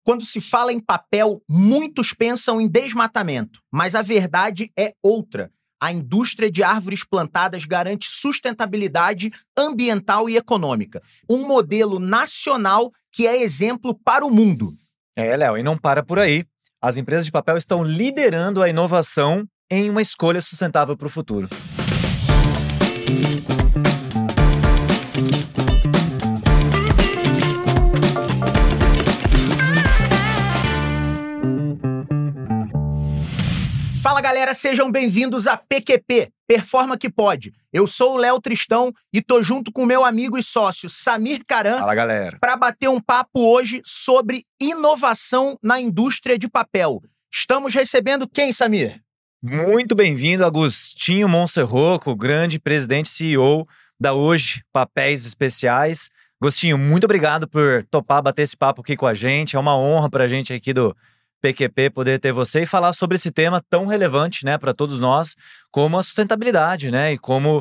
Quando se fala em papel, muitos pensam em desmatamento, mas a verdade é outra. A indústria de árvores plantadas garante sustentabilidade ambiental e econômica. Um modelo nacional que é exemplo para o mundo. Léo, e não para por aí. As empresas de papel estão liderando a inovação em uma escolha sustentável para o futuro. Fala galera, sejam bem-vindos a PQP, Performa que Pode. Eu sou o Léo Tristão e tô junto com meu amigo e sócio Samir Caran. Fala galera. Para bater um papo hoje sobre inovação na indústria de papel. Estamos recebendo quem, Samir? Muito bem-vindo, Agostinho Monserroco, grande presidente e CEO da Hoje Papéis Especiais. Agostinho, muito obrigado por topar bater esse papo aqui com a gente. É uma honra pra gente aqui do PQP poder ter você e falar sobre esse tema tão relevante, né, para todos nós, como a sustentabilidade, né, e como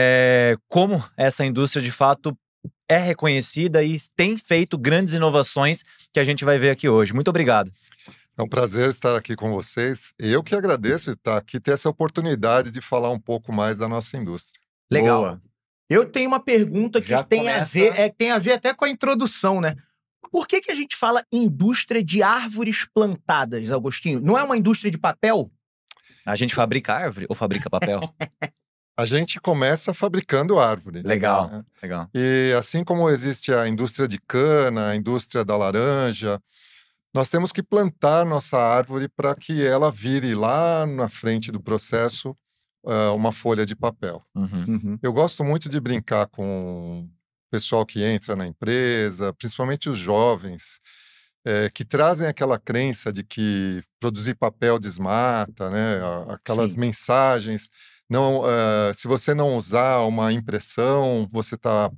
essa indústria de fato é reconhecida e tem feito grandes inovações que a gente vai ver aqui hoje. Muito obrigado. É um prazer estar aqui com vocês. Eu que agradeço estar aqui, ter essa oportunidade de falar um pouco mais da nossa indústria. Legal. Boa. Eu tenho uma pergunta que Já tem começa- a ver até com a introdução, né? Por que a gente fala indústria de árvores plantadas, Agostinho? Não é uma indústria de papel? A gente fabrica árvore ou fabrica papel? A gente começa fabricando árvore. Legal, né? legal. E assim como existe a indústria de cana, a indústria da laranja, nós temos que plantar nossa árvore para que ela vire lá na frente do processo uma folha de papel. Uhum. Eu gosto muito de brincar com o pessoal que entra na empresa, principalmente os jovens, que trazem aquela crença de que produzir papel desmata, né? Aquelas Sim. mensagens. Não, se você não usar uma impressão, você está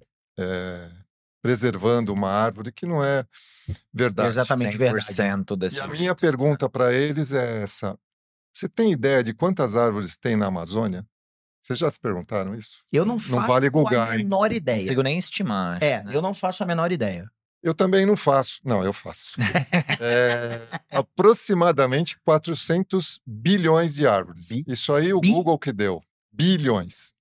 preservando uma árvore, que não é verdade. Exatamente, verdade. 100% desse E a minha pergunta para eles é essa: você tem ideia de quantas árvores tem na Amazônia? Vocês já se perguntaram isso? Eu não faço vale a googar, hein? menor Não ideia. consigo nem estimar. Acho, né? Eu não faço a menor ideia. Eu também não faço. Não, eu faço. Aproximadamente 400 bilhões de árvores. Isso aí o Google que deu. Bilhões.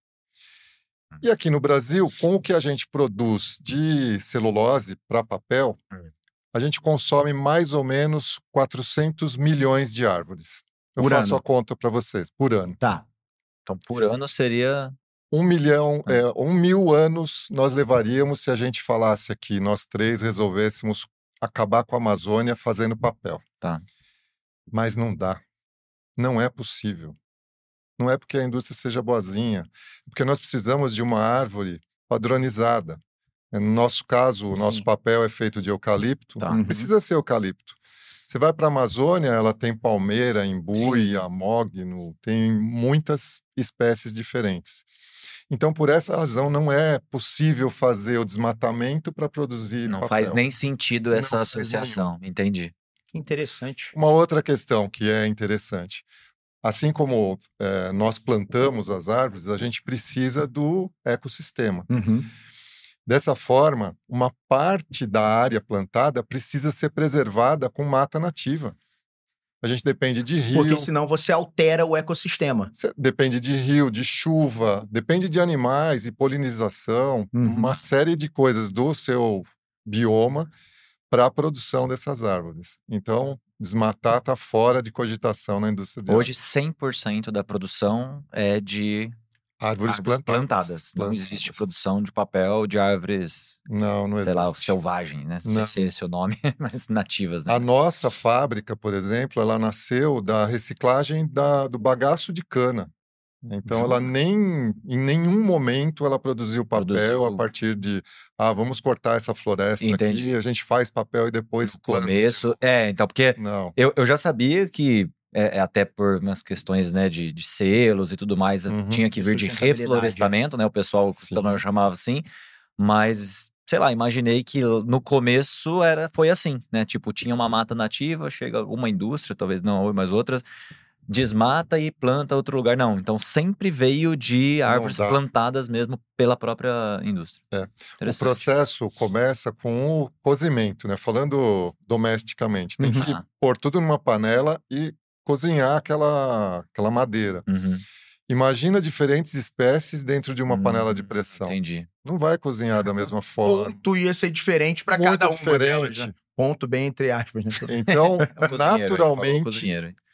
E aqui no Brasil, com o que a gente produz de celulose para papel, a gente consome mais ou menos 400 milhões de árvores. Eu Por faço ano. a conta para vocês, por ano. Tá. Então, por ano seria... 1 milhão, 1.000 anos nós levaríamos se a gente falasse aqui, nós três resolvêssemos acabar com a Amazônia fazendo papel. Tá. Mas não dá. Não é possível. Não é porque a indústria seja boazinha, é porque nós precisamos de uma árvore padronizada. No nosso caso, o nosso Sim. papel é feito de eucalipto, Tá. Uhum. precisa ser eucalipto. Você vai para a Amazônia, ela tem palmeira, embui, amógno, tem muitas espécies diferentes. Então, por essa razão, não é possível fazer o desmatamento para produzir Não papel. faz nem sentido Não essa faz associação. Entendi. Que interessante. Uma outra questão que é interessante. Assim como nós plantamos as árvores, a gente precisa do ecossistema. Uhum. Dessa forma, uma parte da área plantada precisa ser preservada com mata nativa. A gente depende de rio, Porque senão você altera o ecossistema. depende de rio, de chuva, depende de animais e polinização, uma série de coisas do seu bioma para a produção dessas árvores. Então, desmatar está fora de cogitação na indústria de Hoje, 100% da produção é de árvores árvores plantadas. Não Plantadas. existe produção de papel de árvores, Não sei lá, existe. selvagens, né? Não Não. sei se esse é o nome, mas nativas, né? A nossa fábrica, por exemplo, ela nasceu da reciclagem do bagaço de cana. Então, ela em nenhum momento, ela produziu papel Produziu. a partir de, vamos cortar essa floresta Entendi. aqui, a gente faz papel e depois No planta. começo, então, porque Não. eu já sabia que, até por umas questões, né, de selos e tudo mais, tinha que vir de Sustentabilidade. reflorestamento, né? O pessoal também chamava assim, mas, sei lá, imaginei que no começo foi assim, né? Tipo, tinha uma mata nativa, chega uma indústria, talvez não, mas outras, desmata e planta outro lugar. Não, então sempre veio de árvores plantadas mesmo pela própria indústria. O processo começa com o cozimento, né? Falando domesticamente, tem que pôr tudo numa panela e cozinhar aquela madeira. Imagina diferentes espécies dentro de uma panela de pressão. Entendi. Não vai cozinhar da mesma forma. Ponto ia ser diferente para cada uma delas, né? Ponto bem entre aspas. Né? Então, naturalmente...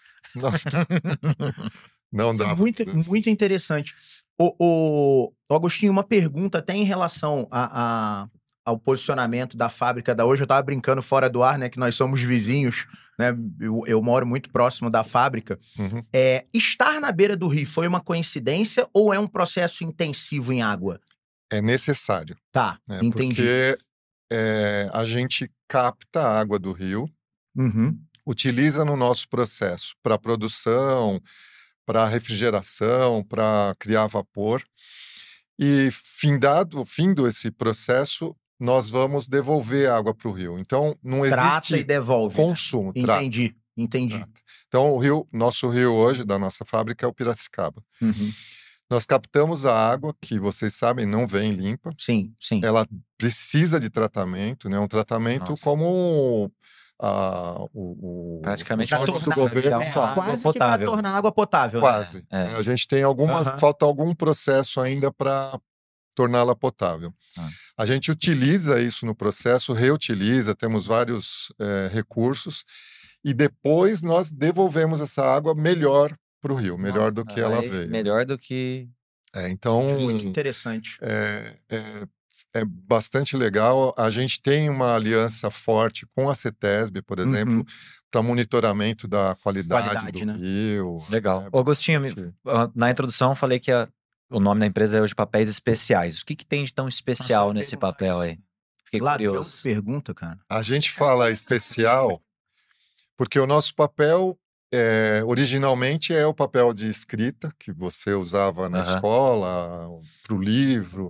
Não dá. Muito interessante. O Agostinho, uma pergunta até em relação ao posicionamento da fábrica da Hoje. Eu estava brincando fora do ar, né? Que nós somos vizinhos, né? Eu moro muito próximo da fábrica. Estar na beira do rio foi uma coincidência ou é um processo intensivo em água? É necessário. Tá, entendi. Porque a gente capta a água do rio, utiliza no nosso processo para produção, para refrigeração, para criar vapor. E findo esse processo, nós vamos devolver a água para o rio. Então, não existe Trata e devolve, consumo. Entendi. Trata. Então, nosso rio hoje, da nossa fábrica, é o Piracicaba. Nós captamos a água, que vocês sabem, não vem limpa. Sim. Ela precisa de tratamento, né? Um tratamento como praticamente o do governo quase que para tornar água potável. Quase. Né? A gente tem falta algum processo ainda para torná-la potável. A gente utiliza isso no processo, reutiliza, temos vários recursos, e depois nós devolvemos essa água melhor para o rio, melhor do que ela veio. Melhor do que... Então... Muito interessante. É bastante legal. A gente tem uma aliança forte com a CETESB, por exemplo, para monitoramento da qualidade do rio. Legal. Agostinho, na introdução eu falei que o nome da empresa é hoje Papéis Especiais. O que tem de tão especial nesse papel aí? Fiquei curioso. Pergunta, cara. A gente fala especial porque o nosso papel originalmente é o papel de escrita que você usava na escola, para o livro.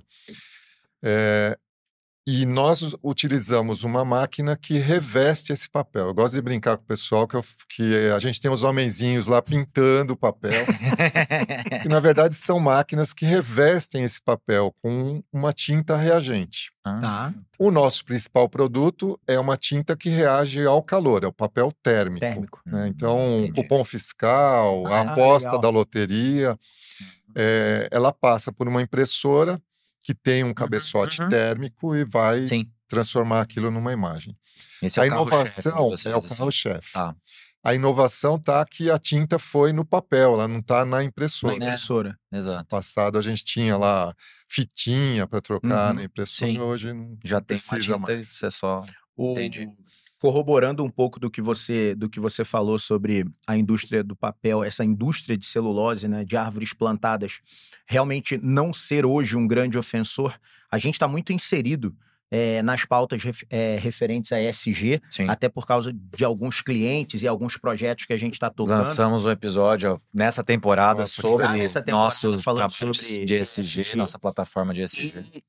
E nós utilizamos uma máquina que reveste esse papel. Eu gosto de brincar com o pessoal que a gente tem os homenzinhos lá pintando o papel. Que, na verdade, são máquinas que revestem esse papel com uma tinta reagente. O nosso principal produto é uma tinta que reage ao calor, é o papel térmico. Né? Então, o cupom fiscal, a aposta da loteria, ela passa por uma impressora que tem um cabeçote térmico e vai transformar aquilo numa imagem. Esse é a inovação é o carro-chefe. A inovação está que a tinta foi no papel, ela não está na impressora. Exato. No passado a gente tinha lá fitinha para trocar na impressora, hoje não já tem precisa uma tinta, mais. Isso é só... Entendi. Corroborando um pouco do que você falou sobre a indústria do papel, essa indústria de celulose, né, de árvores plantadas, realmente não ser hoje um grande ofensor, a gente está muito inserido nas pautas referentes a ESG, até por causa de alguns clientes e alguns projetos que a gente está tocando. Lançamos um episódio nessa temporada sobre nosso trabalho sobre de ESG, nossa plataforma de ESG.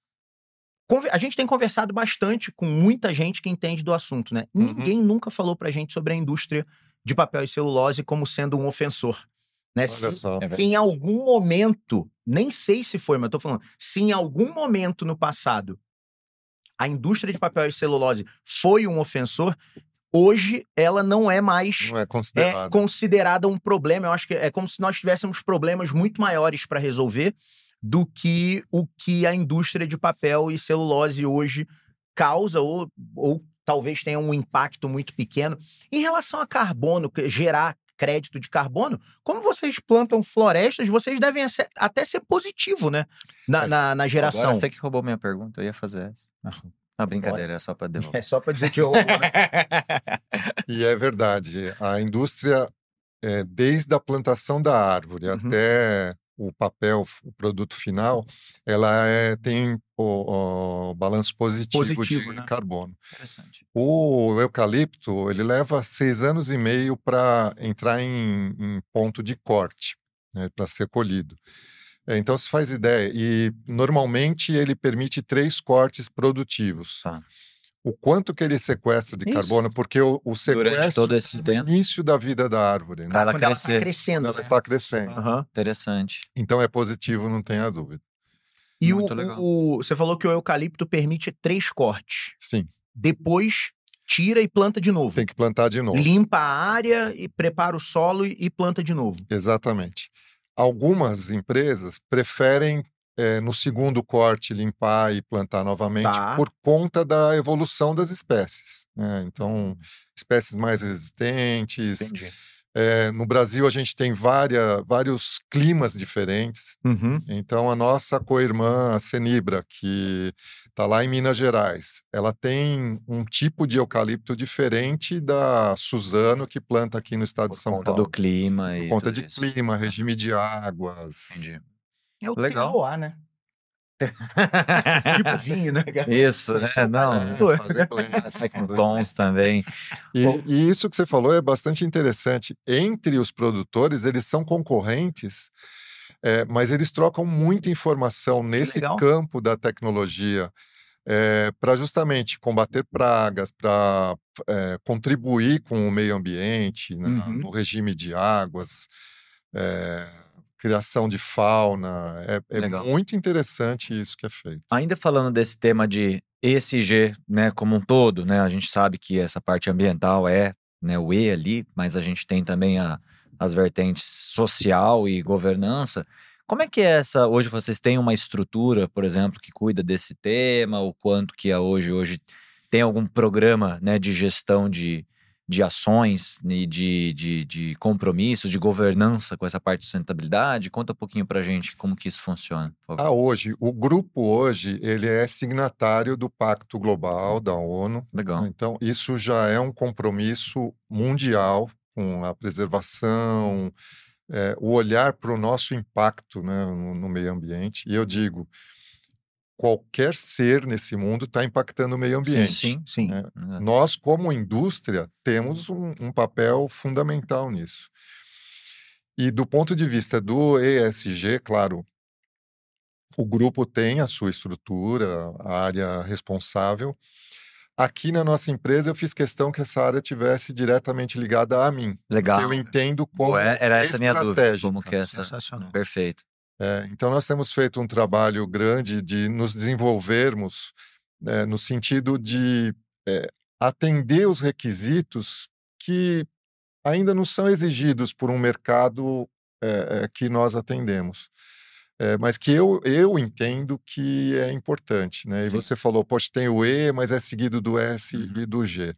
A gente tem conversado bastante com muita gente que entende do assunto, né? Ninguém nunca falou pra gente sobre a indústria de papel e celulose como sendo um ofensor. Né? Se em algum momento, nem sei se foi, mas eu tô falando, se em algum momento no passado a indústria de papel e celulose foi um ofensor, hoje ela não é mais considerada um problema. Eu acho que é como se nós tivéssemos problemas muito maiores para resolver do que o que a indústria de papel e celulose hoje causa, ou talvez tenha um impacto muito pequeno. Em relação a carbono, gerar crédito de carbono, como vocês plantam florestas, vocês devem até ser positivo, né? Na geração. Agora você que roubou minha pergunta, eu ia fazer essa. Não, brincadeira, é só para devolver. É só para dizer que eu roubou, né? E é verdade, a indústria, desde a plantação da árvore até o papel, o produto final, ela tem o balanço positivo de carbono. Interessante. O eucalipto, ele leva 6 anos e meio para entrar em ponto de corte, né, para ser colhido. Então, se faz ideia, e normalmente ele permite 3 cortes produtivos. o quanto que ele sequestra de Isso. carbono, porque o Durante sequestro todo esse é tempo. no início da vida da árvore, né? Pra ela Quando ela crescer. está crescendo. Quando ela está crescendo. Aham. Interessante. Então é positivo, não tenha dúvida. E Muito legal. você falou que o eucalipto permite 3 cortes. Sim, Depois tira e planta de novo. tem que plantar de novo. Limpa a área e prepara o solo e planta de novo. Exatamente. Algumas empresas preferem, no segundo corte, limpar e plantar novamente Tá. por conta da evolução das espécies, né? Então, espécies mais resistentes. Entendi. No Brasil, a gente tem vários climas diferentes. Uhum. Então, a nossa co-irmã, a Cenibra, que está lá em Minas Gerais, ela tem um tipo de eucalipto diferente da Suzano, que planta aqui no estado Por de São conta Paulo. do clima Por e conta tudo de isso. clima, regime de águas. Entendi. É o Legal. terroir, né? Tipo vinho, né, cara? Isso, né? Não, Fazer blends, sai com fazer tons também. E isso que você falou é bastante interessante. Entre os produtores, eles são concorrentes, mas eles trocam muita informação nesse legal. campo da tecnologia, para justamente combater pragas, para contribuir com o meio ambiente, né, Uhum. no regime de águas, criação de fauna. É Legal. muito interessante isso que é feito. Ainda falando desse tema de ESG, né, como um todo, né, a gente sabe que essa parte ambiental é, né, o E ali, mas a gente tem também as vertentes social e governança. Como é que é essa? Hoje vocês têm uma estrutura, por exemplo, que cuida desse tema? O quanto que hoje tem algum programa, né, de gestão de ações e de compromissos, de governança com essa parte de sustentabilidade? Conta um pouquinho pra gente como que isso funciona, por favor. Hoje, o grupo hoje, ele é signatário do Pacto Global da ONU. Legal. Então, isso já é um compromisso mundial com a preservação, o olhar para o nosso impacto, né, no meio ambiente. E eu digo, qualquer ser nesse mundo está impactando o meio ambiente. Sim. Né? Nós, como indústria, temos um papel fundamental nisso. E do ponto de vista do ESG, claro, o grupo tem a sua estrutura, a área responsável. Aqui na nossa empresa, eu fiz questão que essa área tivesse diretamente ligada a mim. Legal. Eu entendo como Era essa a minha dúvida. estratégica. Como que é essa? Sensacional. Perfeito. Então, nós temos feito um trabalho grande de nos desenvolvermos, no sentido de atender os requisitos que ainda não são exigidos por um mercado que nós atendemos. Mas que eu entendo que é importante, né? E Sim. você falou, poxa, tem o E, mas é seguido do S e do G.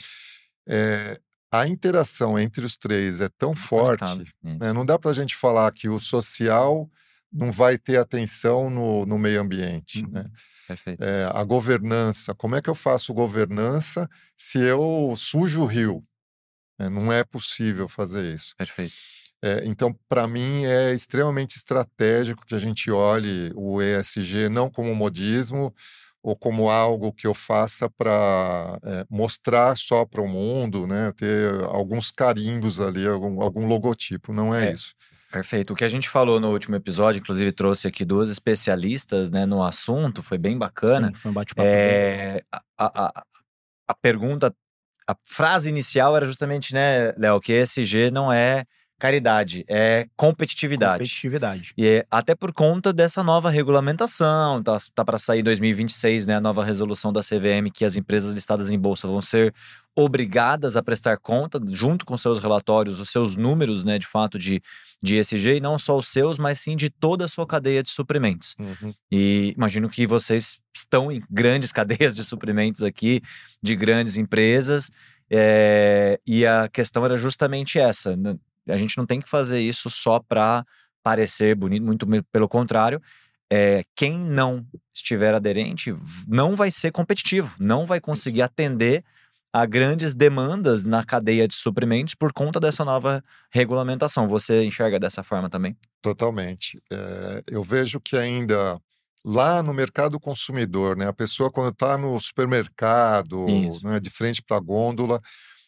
A interação entre os três é tão forte, né? Não dá para a gente falar que o social não vai ter atenção no meio ambiente, né? Perfeito. A governança, como é que eu faço governança se eu sujo o rio? Não é possível fazer isso. Perfeito. Então, para mim, é extremamente estratégico que a gente olhe o ESG não como modismo ou como algo que eu faça para mostrar só para o mundo, né? Ter alguns carimbos ali, algum logotipo. Não é isso. Perfeito. O que a gente falou no último episódio, inclusive trouxe aqui 2 especialistas, né, no assunto, foi bem bacana. Sim, foi um bate-papo bem. A pergunta, a frase inicial era justamente, né, Léo, que ESG não é caridade, é competitividade. Competitividade. E até por conta dessa nova regulamentação, tá para sair em 2026, né, a nova resolução da CVM, que as empresas listadas em bolsa vão ser obrigadas a prestar conta, junto com seus relatórios, os seus números, né, de fato, de ESG, e não só os seus, mas sim de toda a sua cadeia de suprimentos. Uhum. E imagino que vocês estão em grandes cadeias de suprimentos aqui, de grandes empresas, e a questão era justamente essa, né? A gente não tem que fazer isso só para parecer bonito, muito pelo contrário. Quem não estiver aderente não vai ser competitivo, não vai conseguir atender a grandes demandas na cadeia de suprimentos por conta dessa nova regulamentação. Você enxerga dessa forma também? Totalmente. Eu vejo que ainda lá no mercado consumidor, né, a pessoa quando está no supermercado, né, de frente para a gôndola,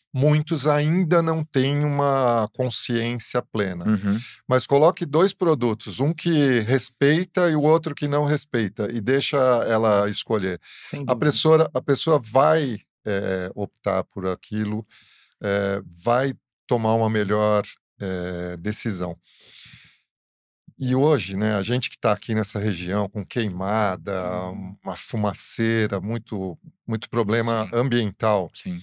muitos ainda não têm uma consciência plena. Uhum. Mas coloque 2 produtos, um que respeita e o outro que não respeita, e deixa ela escolher. Sem A dúvida. pessoa vai optar por aquilo, vai tomar uma melhor decisão. E hoje, né, a gente que está aqui nessa região com queimada, uma fumaceira, muito problema Sim. ambiental, Sim.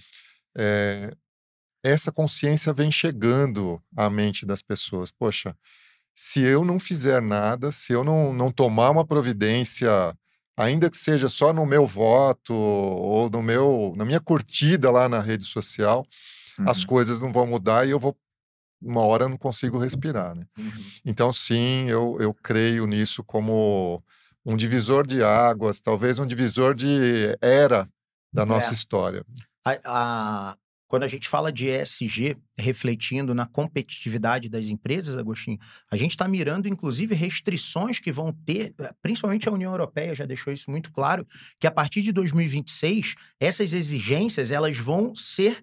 essa consciência vem chegando à mente das pessoas. Poxa, se eu não fizer nada, se eu não tomar uma providência, ainda que seja só no meu voto ou na minha curtida lá na rede social, as Uhum. coisas não vão mudar e uma hora eu não consigo respirar, né? Uhum. Então, sim, eu creio nisso como um divisor de águas, talvez um divisor de era da nossa história. Quando a gente fala de ESG, refletindo na competitividade das empresas, Agostinho, a gente está mirando, inclusive, restrições que vão ter, principalmente a União Europeia já deixou isso muito claro, que a partir de 2026, essas exigências, elas vão ser...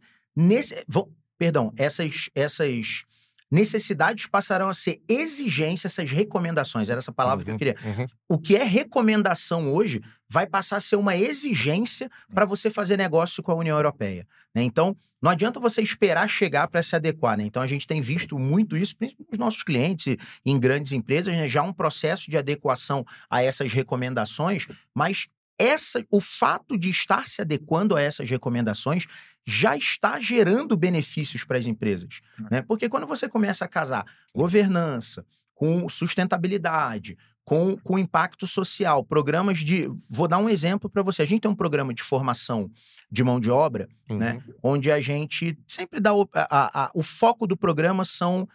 essas necessidades passarão a ser exigências, essas recomendações, era essa palavra que eu queria. Uhum. O que é recomendação hoje vai passar a ser uma exigência para você fazer negócio com a União Europeia, né? Então, não adianta você esperar chegar para se adequar, né? Então, a gente tem visto muito isso, principalmente nos nossos clientes e em grandes empresas, né? Já um processo de adequação a essas recomendações, mas o fato de estar se adequando a essas recomendações já está gerando benefícios para as empresas, né? Porque quando você começa a casar governança com sustentabilidade, com impacto social, programas de... Vou dar um exemplo para você. A gente tem um programa de formação de mão de obra, né? Onde a gente sempre dá... o foco do programa são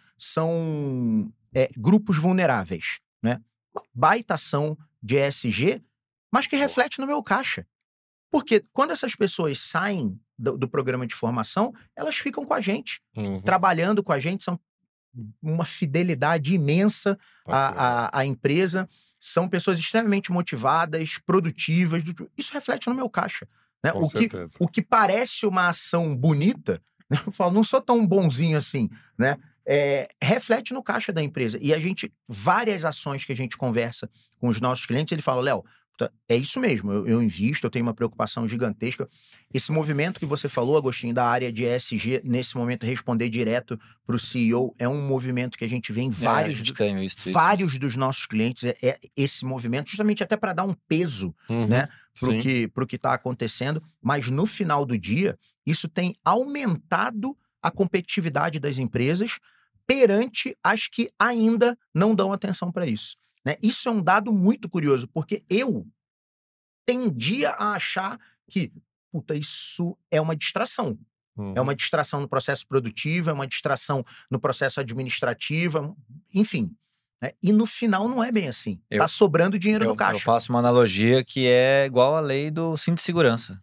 grupos vulneráveis, né? Uma baita ação de ESG, mas que reflete no meu caixa. Porque quando essas pessoas saem do programa de formação, elas ficam com a gente, trabalhando com a gente, são uma fidelidade imensa à empresa, são pessoas extremamente motivadas, produtivas, isso reflete no meu caixa, né? O que parece uma ação bonita, né? Eu falo, não sou tão bonzinho assim, né? Reflete no caixa da empresa. E várias ações que a gente conversa com os nossos clientes, ele fala, Léo, é isso mesmo, eu invisto, eu tenho uma preocupação gigantesca. Esse movimento que você falou, Agostinho, da área de ESG, nesse momento responder direto para o CEO, é um movimento que a gente vê em vários dos nossos clientes, esse movimento, justamente até para dar um peso, né, para o que está acontecendo, mas no final do dia, isso tem aumentado a competitividade das empresas perante as que ainda não dão atenção para isso, né? Isso é um dado muito curioso, porque eu tendia a achar que, isso é uma distração. É uma distração no processo produtivo, é uma distração no processo administrativo, enfim. Né? E no final não é bem assim. Tá sobrando dinheiro no caixa. Eu faço uma analogia que é igual à lei do cinto de segurança.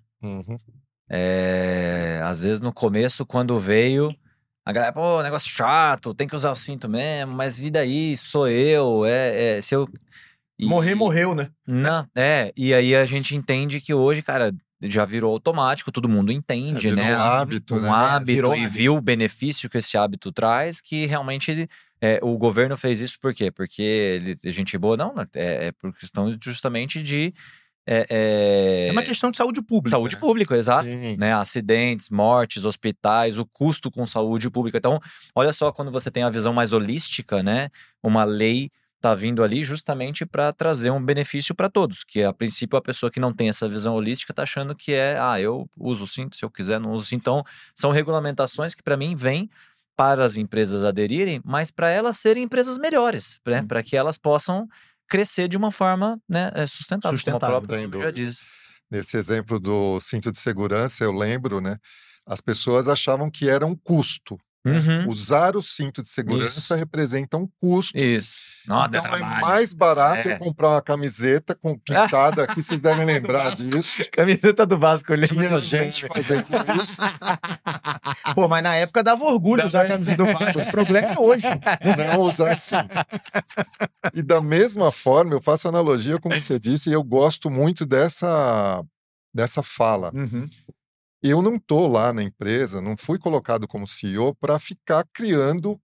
Às vezes no começo, quando veio... A galera, pô, negócio chato, tem que usar o cinto mesmo, mas e daí? Sou eu, se eu... Morreu, né? Não, e aí a gente entende que hoje, cara, já virou automático, todo mundo entende, né? Um hábito, né? Hábito, e viu o benefício que esse hábito traz, que realmente o governo fez isso por quê? Porque a gente boa, não, é por questão justamente de... É uma questão de saúde pública. Saúde pública, exato. Né? Acidentes, mortes, hospitais, o custo com saúde pública. Então, olha só, quando você tem a visão mais holística, né? Uma lei tá vindo ali justamente para trazer um benefício para todos. Que, a princípio, a pessoa que não tem essa visão holística tá achando que eu uso o cinto, se eu quiser, não uso o cinto. Então, são regulamentações que, para mim, vêm para as empresas aderirem, mas para elas serem empresas melhores, né? Para que elas possam crescer de uma forma, né, sustentável, como a própria já diz. Nesse exemplo do cinto de segurança, eu lembro, né? As pessoas achavam que era um custo. Usar o cinto de segurança representa um custo. Nossa, então é mais barato eu comprar uma camiseta pintada aqui, vocês devem lembrar disso. Camiseta do Vasco, eu lembro. Tinha gente fazendo isso. Pô, mas na época dava orgulho usar a camiseta do Vasco. O problema é hoje. Não usar assim. E da mesma forma, eu faço analogia, como você disse, e eu gosto muito dessa fala. eu não estou lá na empresa, não fui colocado como CEO para ficar criando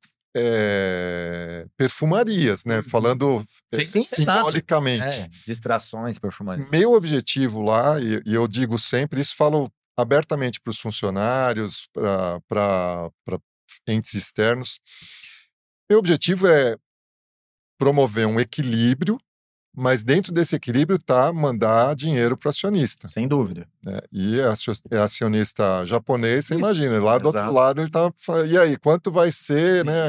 perfumarias, né? Falando simbolicamente. Distrações, perfumaria. Meu objetivo lá, e eu digo sempre, isso falo abertamente para os funcionários, para entes externos, meu objetivo é promover um equilíbrio, mas dentro desse equilíbrio está mandar dinheiro para o acionista. Sem dúvida. Né? E é acionista japonês, você imagina, lá do outro lado ele está falando, e aí, quanto vai ser, né?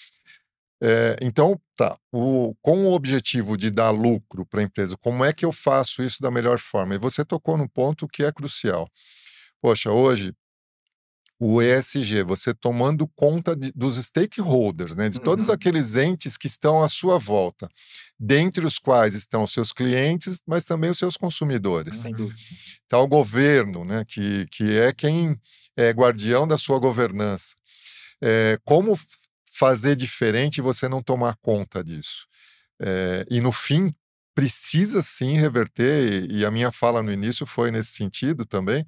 Então, com o objetivo de dar lucro para a empresa, como é que eu faço isso da melhor forma? E você tocou num ponto que é crucial. Poxa, hoje, o ESG, você tomando conta dos stakeholders, né, de todos aqueles entes que estão à sua volta, dentre os quais estão os seus clientes, mas também os seus consumidores. Sem dúvida. Então, o governo, né, que é quem é guardião da sua governança. Como fazer diferente e você não tomar conta disso? E, no fim, precisa sim reverter, e a minha fala no início foi nesse sentido também.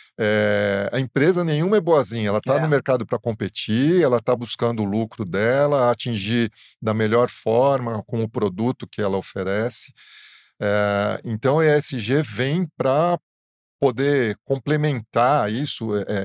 A empresa nenhuma é boazinha, ela está no mercado para competir, ela está buscando o lucro dela, atingir da melhor forma com o produto que ela oferece. Então, a ESG vem para poder complementar isso,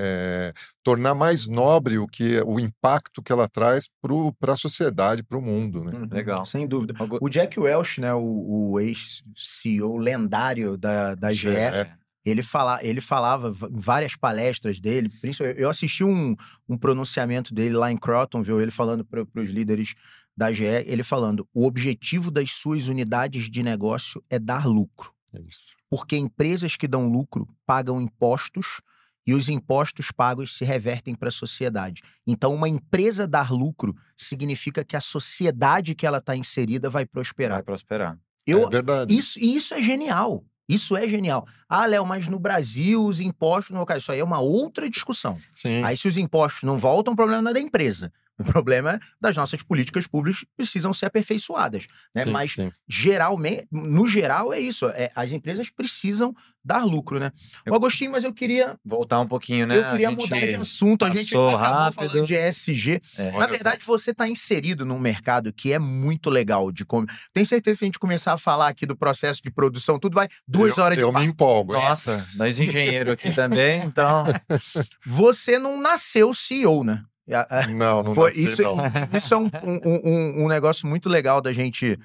tornar mais nobre o impacto que ela traz para a sociedade, para o mundo. Né? Legal. Sem dúvida. O Jack Welch, né, o ex-CEO lendário da GE, ele falava em várias palestras dele, principalmente, eu assisti um pronunciamento dele lá em Crotonville, ele falando para os líderes da GE, ele falando, o objetivo das suas unidades de negócio é dar lucro. É isso. Porque empresas que dão lucro pagam impostos e os impostos pagos se revertem para a sociedade. Então, uma empresa dar lucro significa que a sociedade que ela está inserida vai prosperar. Vai prosperar. É verdade. Isso é genial. Isso é genial. Ah, Léo, mas no Brasil os impostos não... Isso aí é uma outra discussão. Sim. Aí se os impostos não voltam, o problema não é da empresa. O problema é das nossas políticas públicas que precisam ser aperfeiçoadas. Né? Sim, Mas, sim. no geral, é isso. As empresas precisam dar lucro, né? Agostinho, mas eu queria... Voltar um pouquinho, né? Eu queria mudar de assunto. A gente acabou rápido. falando de ESG. Na verdade, você está inserido num mercado que é muito legal. Tenho certeza que se a gente começar a falar aqui do processo de produção, tudo vai 2 horas de Eu me empolgo. Nossa, nós engenheiros aqui também, então... Você não nasceu CEO, né? Não foi nasci, isso. não. Isso é um negócio muito legal da gente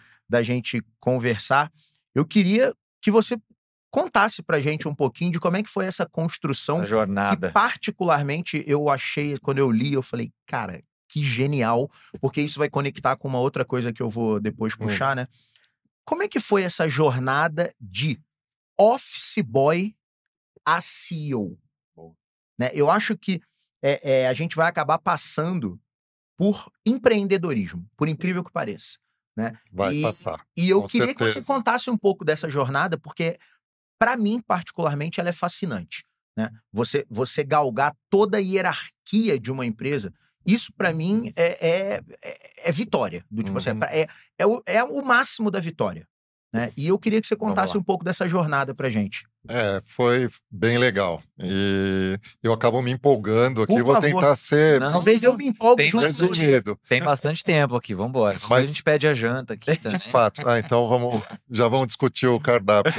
conversar. Eu queria que você contasse pra gente um pouquinho de como é que foi essa construção. Essa jornada. Que particularmente eu achei, quando eu li, eu falei, cara, que genial, porque isso vai conectar com uma outra coisa que eu vou depois puxar, né? Como é que foi essa jornada de office boy a CEO? Né? Eu acho que a gente vai acabar passando por empreendedorismo, por incrível que pareça. Né? Vai passar. E eu com queria certeza. que você contasse um pouco dessa jornada, porque, para mim, particularmente, ela é fascinante. Né? Você galgar toda a hierarquia de uma empresa, isso, para mim, é vitória. Do tipo assim, é o máximo da vitória. Né? E eu queria que você contasse um pouco dessa jornada pra gente. Foi bem legal. E eu acabo me empolgando aqui. Por Vou favor. tentar ser Talvez eu me empolgue junto com você. resumido. Tem bastante tempo aqui, vamos embora. Mas a gente pede a janta aqui também. De fato. Então já vamos discutir o cardápio.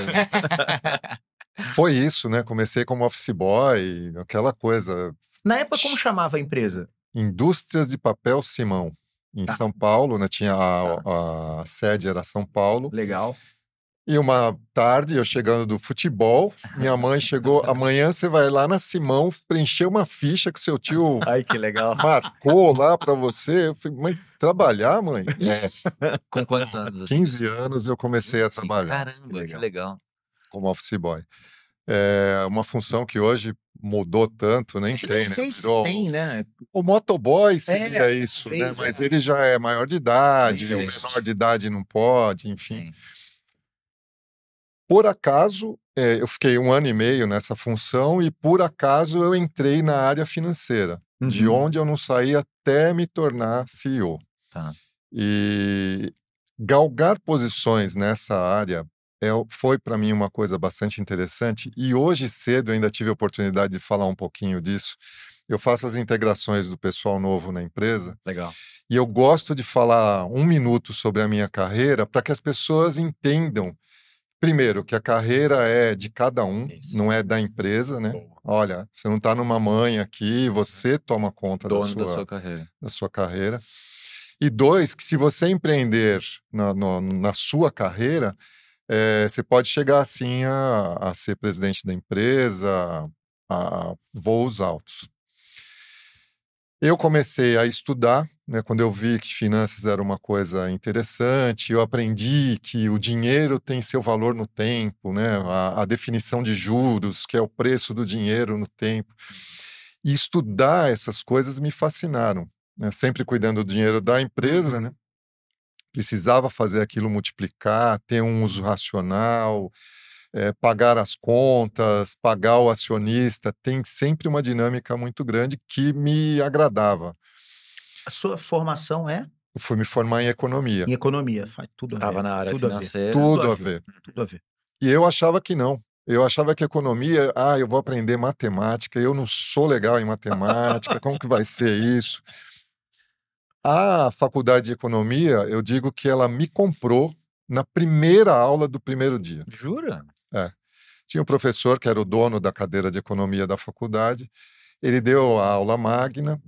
Foi isso, né? Comecei como office boy, aquela coisa. Na época, como chamava a empresa? Indústrias de Papel Simão, em São Paulo, né? Tinha a sede era São Paulo. Legal. E uma tarde, eu chegando do futebol, minha mãe chegou, amanhã você vai lá na Simão preencher uma ficha que seu tio Ai, que legal. marcou lá pra você. Eu falei, mas trabalhar, mãe? Com quantos anos? 15 anos eu comecei a trabalhar. Caramba, que legal. Como office boy. É uma função que hoje mudou tanto, nem tem, né? Sei se Virou... tem, né? O motoboy seria isso, né? Mas ele já é maior de idade, o menor de idade não pode, enfim. Sim. Por acaso, eu fiquei 1 ano e meio nessa função e por acaso eu entrei na área financeira, de onde eu não saí até me tornar CEO. Tá. E galgar posições nessa área foi para mim uma coisa bastante interessante, e hoje cedo eu ainda tive a oportunidade de falar um pouquinho disso. Eu faço as integrações do pessoal novo na empresa. Legal. E eu gosto de falar 1 minuto sobre a minha carreira para que as pessoas entendam, primeiro, que a carreira é de cada um, não é da empresa, né? Olha, você não está numa mãe aqui, você toma conta da sua carreira. E 2, que se você empreender na sua carreira, você pode chegar assim a ser presidente da empresa, a voos altos. Eu comecei a estudar, né, quando eu vi que finanças era uma coisa interessante, eu aprendi que o dinheiro tem seu valor no tempo, né, a definição de juros, que é o preço do dinheiro no tempo. E estudar essas coisas me fascinaram, né, sempre cuidando do dinheiro da empresa, né, precisava fazer aquilo multiplicar, ter um uso racional, pagar as contas, pagar o acionista, tem sempre uma dinâmica muito grande que me agradava. A sua formação é? Eu fui me formar em economia. Em economia, faz tudo a ver. Estava na área tudo financeira. Tudo a ver. Tudo a ver. E eu achava que não. Eu achava que economia, eu vou aprender matemática, eu não sou legal em matemática, como que vai ser isso? A faculdade de economia, eu digo que ela me comprou na primeira aula do primeiro dia. Jura? Tinha um professor que era o dono da cadeira de economia da faculdade, ele deu a aula magna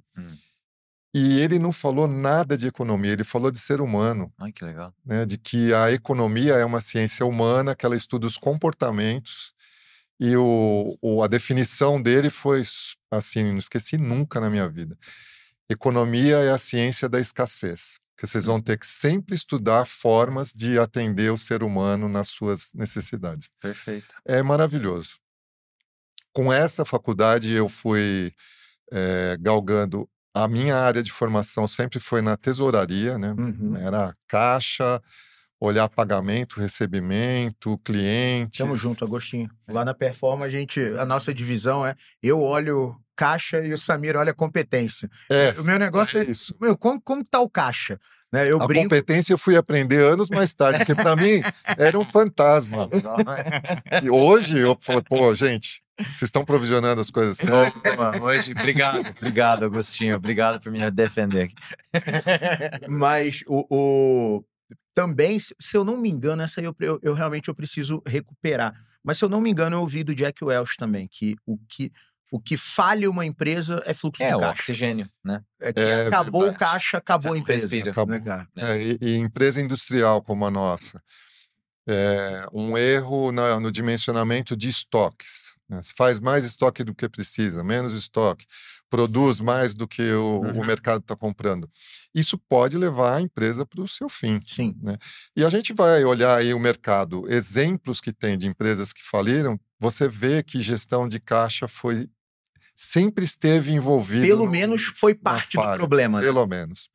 e ele não falou nada de economia, ele falou de ser humano. Ai, que legal. Né, de que a economia é uma ciência humana, que ela estuda os comportamentos, e a definição dele foi assim, não esqueci nunca na minha vida. Economia é a ciência da escassez. Que vocês vão ter que sempre estudar formas de atender o ser humano nas suas necessidades. Perfeito. É maravilhoso. Com essa faculdade eu fui galgando. A minha área de formação sempre foi na tesouraria, né? Era caixa, olhar pagamento, recebimento, clientes. Tamo junto, Agostinho. Lá na Performa, a nossa divisão eu olho caixa e o Samir olha competência. O meu negócio é isso. Como tá o caixa? Né, eu brinco... competência eu fui aprender anos mais tarde, porque para mim era um fantasma. E hoje eu falo, pô, gente, vocês estão provisionando as coisas certas. Hoje, obrigado, Agostinho. Obrigado por me defender aqui. Mas também, se eu não me engano, essa aí eu realmente preciso recuperar. Mas se eu não me engano, eu ouvi do Jack Welch também, que o que falha uma empresa é fluxo de caixa. É o oxigênio, né? Acabou verdade. o caixa, acabou a empresa. Respira. Acabou. Né, e empresa industrial como a nossa, um erro no dimensionamento de estoques. Né? Se faz mais estoque do que precisa, menos estoque, produz mais do que o mercado está comprando. Isso pode levar a empresa para o seu fim. Sim. Né? E a gente vai olhar aí o mercado, exemplos que tem de empresas que faliram, você vê que gestão de caixa sempre esteve envolvido. Pelo menos foi parte do problema. Né? Pelo menos.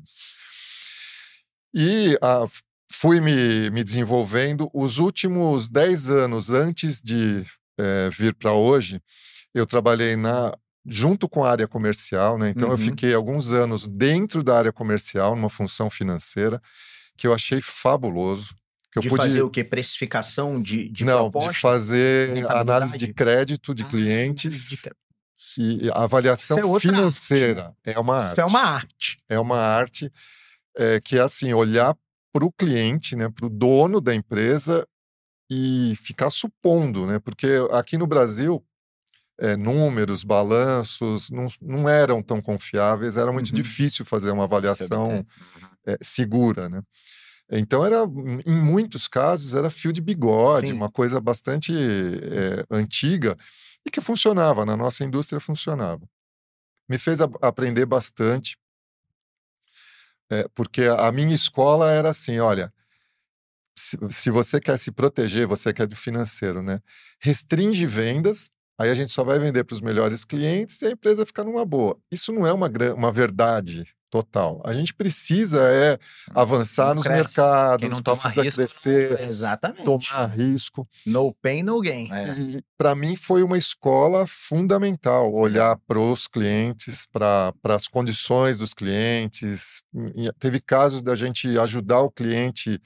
E fui me desenvolvendo. Os últimos 10 anos antes de vir para hoje, eu trabalhei junto com a área comercial, né? Então eu fiquei alguns anos dentro da área comercial, numa função financeira, que eu achei fabuloso. Fazer o quê? Precificação de Não, proposta? De fazer análise de crédito de clientes. E a avaliação financeira arte. É uma arte. Isso é uma arte. É uma arte que é assim, olhar para o cliente, né, para o dono da empresa e ficar supondo, né? Porque aqui no Brasil, números, balanços não eram tão confiáveis, era muito difícil fazer uma avaliação segura, né? Então, em muitos casos, era fio de bigode, Sim. uma coisa bastante antiga e que funcionava, na nossa indústria funcionava. Me fez aprender bastante, porque a minha escola era assim, olha, se você quer se proteger, você quer do financeiro, né? Restringe vendas, aí a gente só vai vender para os melhores clientes e a empresa fica numa boa. Isso não é uma verdade total. A gente precisa avançar nos mercados, quem não toma precisa risco, crescer, exatamente. tomar risco. No pain, no gain. E para mim foi uma escola fundamental, olhar para os clientes, para as condições dos clientes. E teve casos da gente ajudar o cliente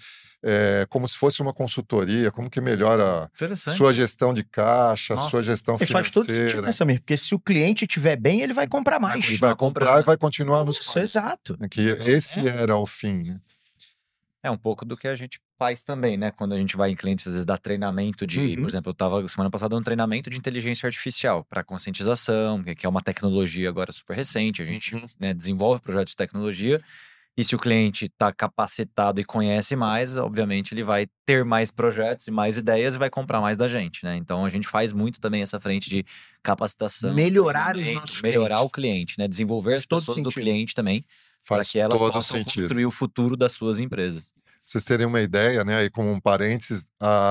como se fosse uma consultoria, como que melhora Interessante. sua gestão de caixa, Nossa. sua gestão E faz todo financeira. sentido, né, Samir? Porque se o cliente estiver bem, ele vai comprar mais. Ele vai comprar e vai continuar nos Isso, exato. que esse era o fim, né? É um pouco do que a gente faz também, né? Quando a gente vai em clientes, às vezes dá treinamento de... Por exemplo, eu estava semana passada dando treinamento de inteligência artificial para conscientização, que é uma tecnologia agora super recente. A gente né, desenvolve projetos de tecnologia e se o cliente está capacitado e conhece mais, obviamente ele vai ter mais projetos e mais ideias e vai comprar mais da gente, né? Então a gente faz muito também essa frente de capacitação. Melhorar os nossos melhorar clientes. o cliente, né? Desenvolver as todo pessoas do sentido. cliente também, para Faz que elas todo possam sentido. construir o futuro das suas empresas. Pra vocês terem uma ideia, né? Aí como um parênteses,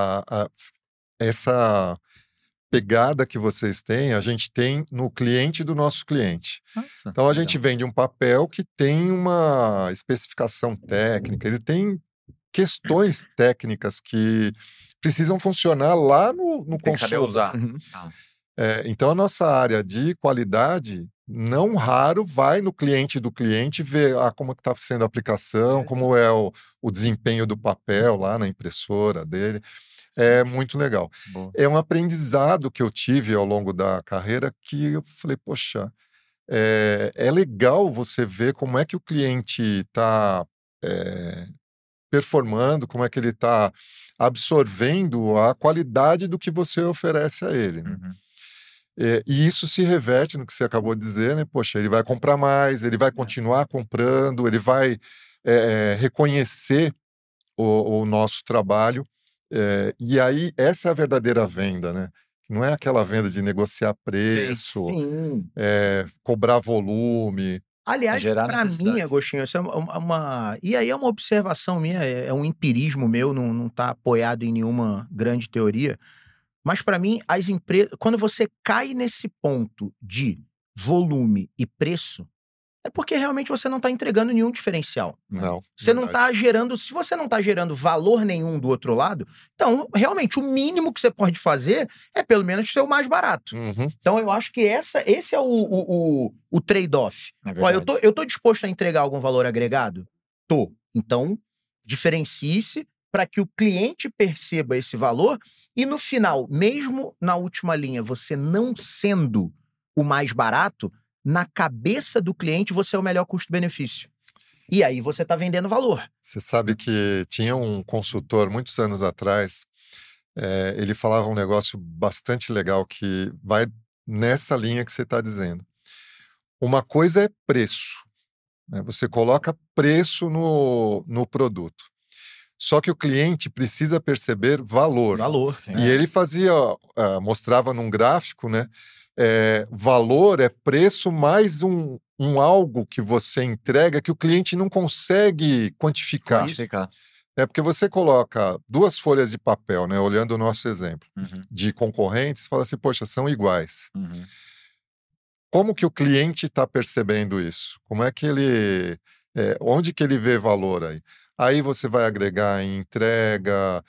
essa pegada que vocês têm, a gente tem no cliente do nosso cliente. Nossa, então a gente vende um papel que tem uma especificação técnica, ele tem questões técnicas que precisam funcionar lá no tem que saber console. usar. Então a nossa área de qualidade, não raro, vai no cliente do cliente ver como está sendo a aplicação, como é o desempenho do papel lá na impressora dele. É muito legal. Boa. É um aprendizado que eu tive ao longo da carreira que eu falei, poxa, é legal você ver como é que o cliente está performando, como é que ele está absorvendo a qualidade do que você oferece a ele, né? E isso se reverte no que você acabou de dizer, né? Poxa, ele vai comprar mais, ele vai continuar comprando, ele vai reconhecer o nosso trabalho. E aí, essa é a verdadeira venda, né? Não é aquela venda de negociar preço, cobrar volume. Aliás, para mim, Agostinho, isso é e aí é uma observação minha, é um empirismo meu, não está apoiado em nenhuma grande teoria. Mas para mim, as empresas, quando você cai nesse ponto de volume e preço, é porque realmente você não está entregando nenhum diferencial. Não. Você não está gerando, se você não está gerando valor nenhum do outro lado, então realmente o mínimo que você pode fazer é pelo menos ser o mais barato. Então eu acho que esse é o trade-off. Eu tô disposto a entregar algum valor agregado? Tô. Então, diferencie-se para que o cliente perceba esse valor e no final, mesmo na última linha, você não sendo o mais barato, na cabeça do cliente você é o melhor custo-benefício. E aí você está vendendo valor. Você sabe que tinha um consultor, muitos anos atrás, ele falava um negócio bastante legal que vai nessa linha que você está dizendo. Uma coisa é preço, né? Você coloca preço no produto. Só que o cliente precisa perceber valor. E ele mostrava num gráfico, né? Valor é preço mais um algo que você entrega que o cliente não consegue quantificar. Porque você coloca 2 folhas de papel, né? Olhando o nosso exemplo, de concorrentes, fala assim, poxa, são iguais. Como que o cliente está percebendo isso? Como é que ele... onde que ele vê valor aí? Aí você vai agregar em entrega,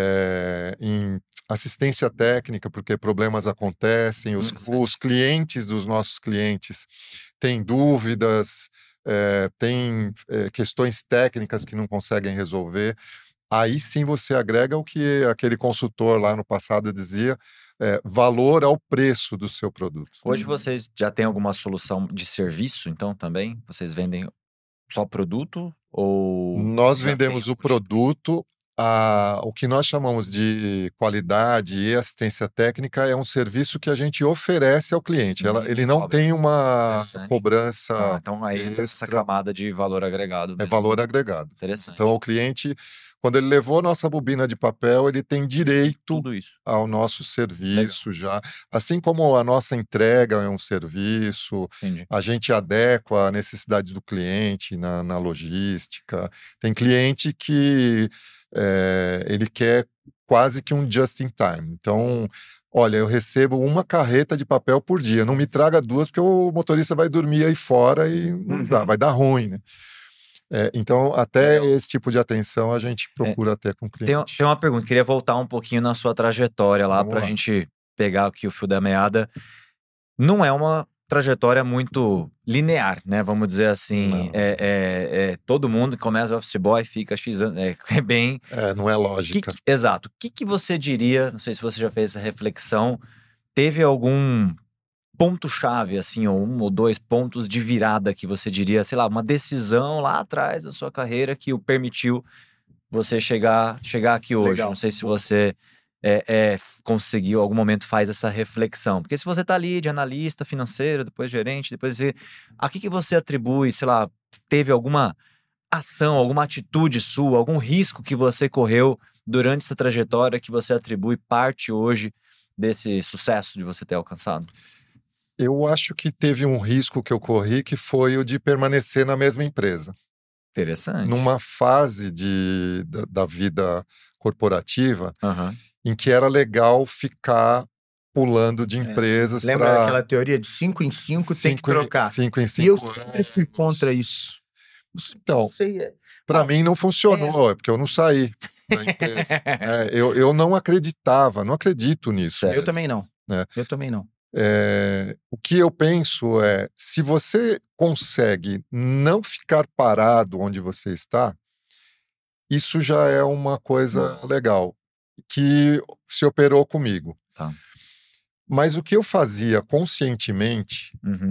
em assistência técnica, porque problemas acontecem, os clientes dos nossos clientes têm dúvidas, têm questões técnicas que não conseguem resolver. Aí sim você agrega o que aquele consultor lá no passado dizia, valor ao preço do seu produto. Hoje vocês já têm alguma solução de serviço, então, também? Vocês vendem só produto? Ou nós vendemos o produto, o que nós chamamos de qualidade e assistência técnica é um serviço que a gente oferece ao cliente. Ele não tem uma cobrança. Então aí entra essa camada de valor agregado. É valor agregado. Interessante. Então o cliente, quando ele levou a nossa bobina de papel, ele tem direito tudo isso ao nosso serviço já. Assim como a nossa entrega é um serviço, a gente adequa a necessidade do cliente na logística. Tem cliente que ele quer quase que um just in time. Então, olha, eu recebo 1 carreta de papel por dia, não me traga 2 porque o motorista vai dormir aí fora e não dá, vai dar ruim, né? Então, até esse tipo de atenção a gente procura ter com o cliente. Tem uma pergunta, queria voltar um pouquinho na sua trajetória lá para a gente pegar aqui o fio da meada. Não é uma trajetória muito linear, né? Vamos dizer assim. Todo mundo que começa office boy, fica X anos. É bem. Não é lógica. Exato. O que você diria? Não sei se você já fez essa reflexão. Teve algum ponto-chave, assim, ou 1 ou 2 pontos de virada que você diria, sei lá, uma decisão lá atrás da sua carreira que o permitiu você chegar aqui hoje? Legal. Não sei se você conseguiu, algum momento faz essa reflexão. Porque se você tá ali de analista financeiro, depois gerente, depois a que você atribui, sei lá, teve alguma ação, alguma atitude sua, algum risco que você correu durante essa trajetória que você atribui parte hoje desse sucesso de você ter alcançado? Eu acho que teve um risco que eu corri, que foi o de permanecer na mesma empresa. Interessante. Numa fase da vida corporativa, em que era legal ficar pulando de empresas. Lembra daquela teoria de 5 em 5 tem que trocar? 5 em 5 E eu sempre fui contra isso. Então, para mim não funcionou, porque eu não saí da empresa. Eu não acreditava, não acredito nisso. Eu também não. Eu também não. O que eu penso é, se você consegue não ficar parado onde você está, isso já é uma coisa legal, que se operou comigo. Tá. Mas o que eu fazia conscientemente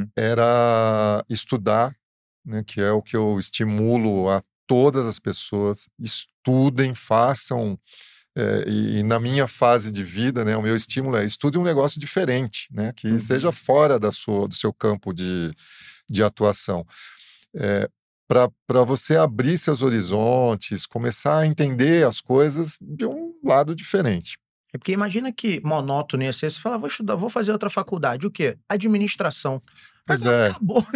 era estudar, né, que é o que eu estimulo a todas as pessoas. Estudem, façam. E na minha fase de vida, né, o meu estímulo é estude um negócio diferente, né, que seja fora do seu campo de atuação. Para você abrir seus horizontes, começar a entender as coisas de um lado diferente. É porque imagina que monótono ia ser, você fala, vou estudar, vou fazer outra faculdade. O quê? Administração. Pois é. Acabou.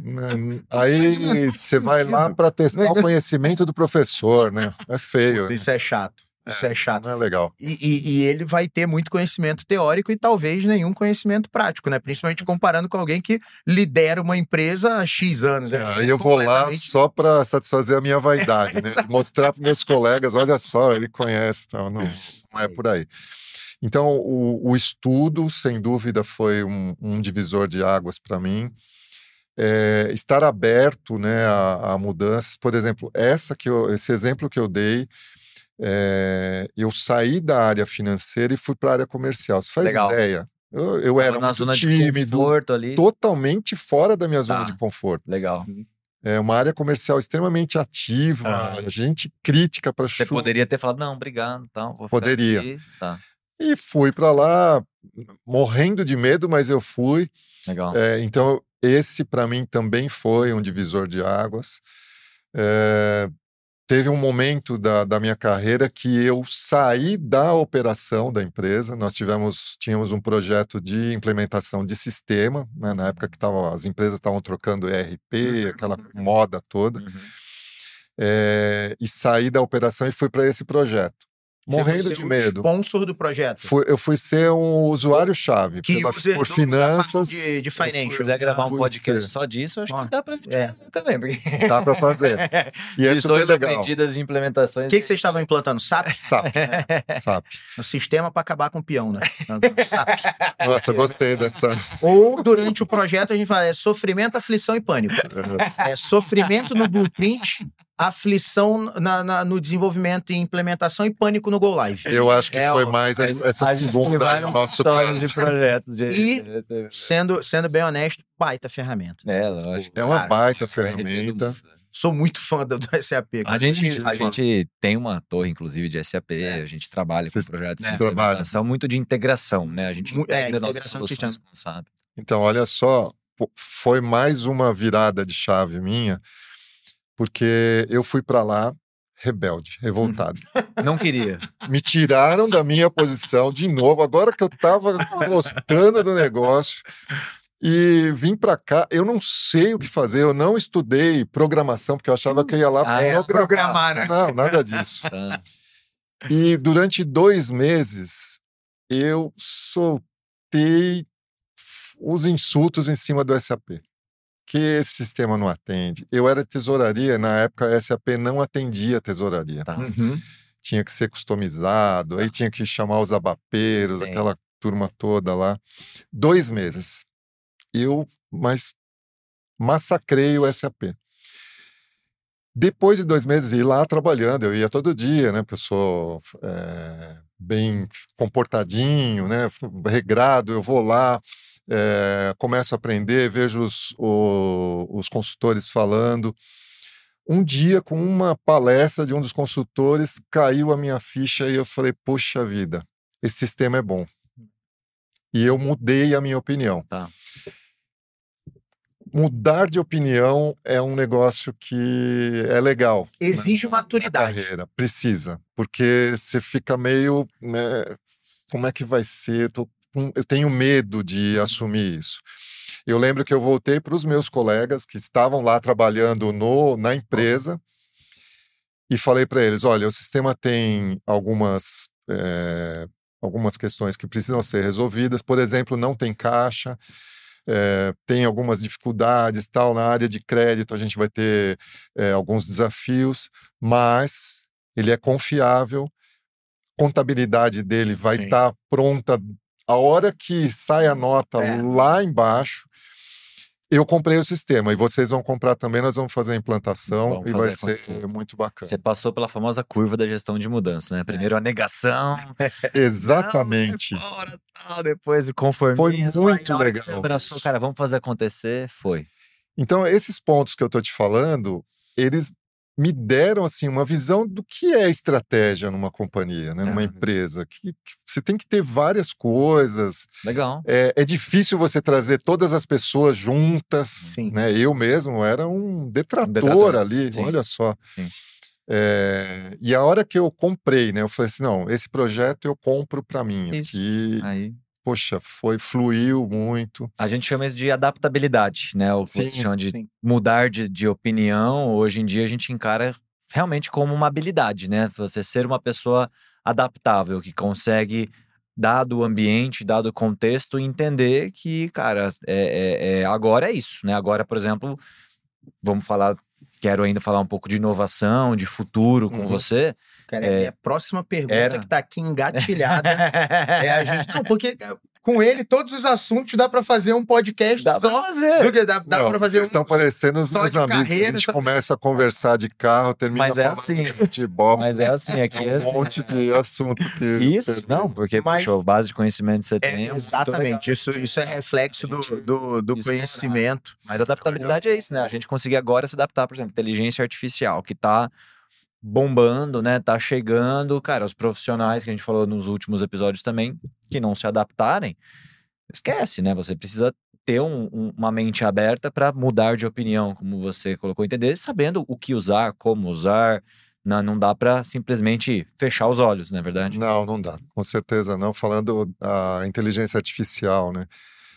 Aí você vai lá para testar o conhecimento do professor, né? É feio. Isso é chato. Isso é chato. Não é legal. E ele vai ter muito conhecimento teórico e talvez nenhum conhecimento prático, né? Principalmente comparando com alguém que lidera uma empresa há X anos. Aí eu vou lá só para satisfazer a minha vaidade, né? Mostrar para meus colegas, olha só, ele conhece, então não é por aí. Então, o estudo, sem dúvida, foi um divisor de águas para mim. Estar aberto, né, a mudanças. Por exemplo, esse exemplo que eu dei, eu saí da área financeira e fui para a área comercial. Você faz ideia? Eu era na zona tímido, de conforto ali. Totalmente fora da minha zona de conforto. Legal. É uma área comercial extremamente ativa, gente crítica para Você poderia ter falado, não, obrigado, tal. Poderia. Aqui. Tá. E fui para lá, morrendo de medo, mas eu fui. Legal. Então, esse para mim também foi um divisor de águas. Teve um momento da minha carreira que eu saí da operação da empresa. Nós tínhamos um projeto de implementação de sistema, né, na época que as empresas estavam trocando ERP, aquela moda toda. E saí da operação e fui para esse projeto. Morrendo de medo. Sponsor do projeto. Eu fui ser um usuário-chave por finanças. De financial. Se quiser gravar um podcast só disso, acho que dá pra fazer também. Porque... Dá pra fazer. E é super legal. Aprendidas de implementações. O que vocês estavam implantando? SAP? SAP. SAP. Um sistema para acabar com o peão, né? SAP. Nossa, gostei dessa. Ou durante o projeto a gente fala sofrimento, aflição e pânico. Sofrimento no blueprint, aflição no desenvolvimento e implementação e pânico no Go Live. Eu acho que foi mais essa segunda do nosso plano de projetos. E, sendo bem honesto, baita ferramenta. Lógico. É uma baita ferramenta. Sou muito fã do SAP. A gente tem uma torre, inclusive, de SAP. A gente trabalha com projetos de implementação muito de integração, né? A gente integra nossas soluções com o SAP. Então, olha só, foi mais uma virada de chave minha, porque eu fui para lá rebelde, revoltado. Não queria. Me tiraram da minha posição de novo, agora que eu estava gostando do negócio. E vim para cá, eu não sei o que fazer, eu não estudei programação, porque eu achava que eu ia lá programar. Né? Não, nada disso. E durante 2 meses, eu soltei os insultos em cima do SAP. Que esse sistema não atende. Eu era tesouraria, na época a SAP não atendia tesouraria. Tinha que ser customizado, aí tinha que chamar os abapeiros, aquela turma toda lá. 2 meses. Mas massacrei o SAP. Depois de 2 meses ir lá trabalhando, eu ia todo dia, né? Porque eu sou bem comportadinho, né? Regrado, eu vou lá, começo a aprender, vejo os consultores falando. Um dia, com uma palestra de um dos consultores, caiu a minha ficha e eu falei, poxa vida, esse sistema é bom. E eu mudei a minha opinião. Tá. Mudar de opinião é um negócio que é legal. Exige maturidade. Carreira. Precisa, porque você fica meio, né, como é que vai ser? Eu tenho medo de assumir isso. Eu lembro que eu voltei para os meus colegas que estavam lá trabalhando na empresa e falei para eles, olha, o sistema tem algumas questões que precisam ser resolvidas, por exemplo, não tem caixa, tem algumas dificuldades, tal, na área de crédito a gente vai ter alguns desafios, mas ele é confiável, contabilidade dele vai estar pronta a hora que sai a nota lá embaixo. Eu comprei o sistema e vocês vão comprar também, nós vamos fazer a implantação e vai ser muito bacana. Você passou pela famosa curva da gestão de mudança, né? Primeiro a negação. Exatamente. Não, fora, tal, depois o conformismo. Foi muito aí, legal. Você abraçou, cara, vamos fazer acontecer, foi. Então, esses pontos que eu tô te falando, eles me deram assim uma visão do que é estratégia numa companhia, né? Numa empresa, que você tem que ter várias coisas. Legal. É difícil você trazer todas as pessoas juntas, Sim. né? Eu mesmo era um detrator ali, Sim. olha só. Sim. E a hora que eu comprei, né? Eu falei assim, não, esse projeto eu compro para mim. Isso. E, Aí. poxa, fluiu muito. A gente chama isso de adaptabilidade, né? O que você chama de mudar de opinião. Hoje em dia a gente encara realmente como uma habilidade, né? Você ser uma pessoa adaptável, que consegue, dado o ambiente, dado o contexto, entender que, cara, agora é isso, né? Agora, por exemplo, quero ainda falar um pouco de inovação, de futuro com você. Cara, a próxima pergunta que tá aqui engatilhada a gente... Não, porque com ele, todos os assuntos dá pra fazer um podcast. Dá pra fazer. Dá pra fazer estão parecendo os meus amigos. Carreira, a gente começa a conversar de carro, termina falando assim, de futebol. Mas é assim, aqui um monte de assunto que... Isso, não, porque a base de conhecimento que você tem... Exatamente, isso é reflexo do conhecimento. Mas a adaptabilidade é isso, né? A gente conseguir agora se adaptar, por exemplo, inteligência artificial, que tá bombando, né? Tá chegando. Cara, os profissionais que a gente falou nos últimos episódios também, que não se adaptarem, esquece, né? Você precisa ter uma mente aberta para mudar de opinião, como você colocou, entender, sabendo o que usar, como usar. Não dá para simplesmente fechar os olhos, não é verdade? Não dá, com certeza não. Falando da inteligência artificial, né?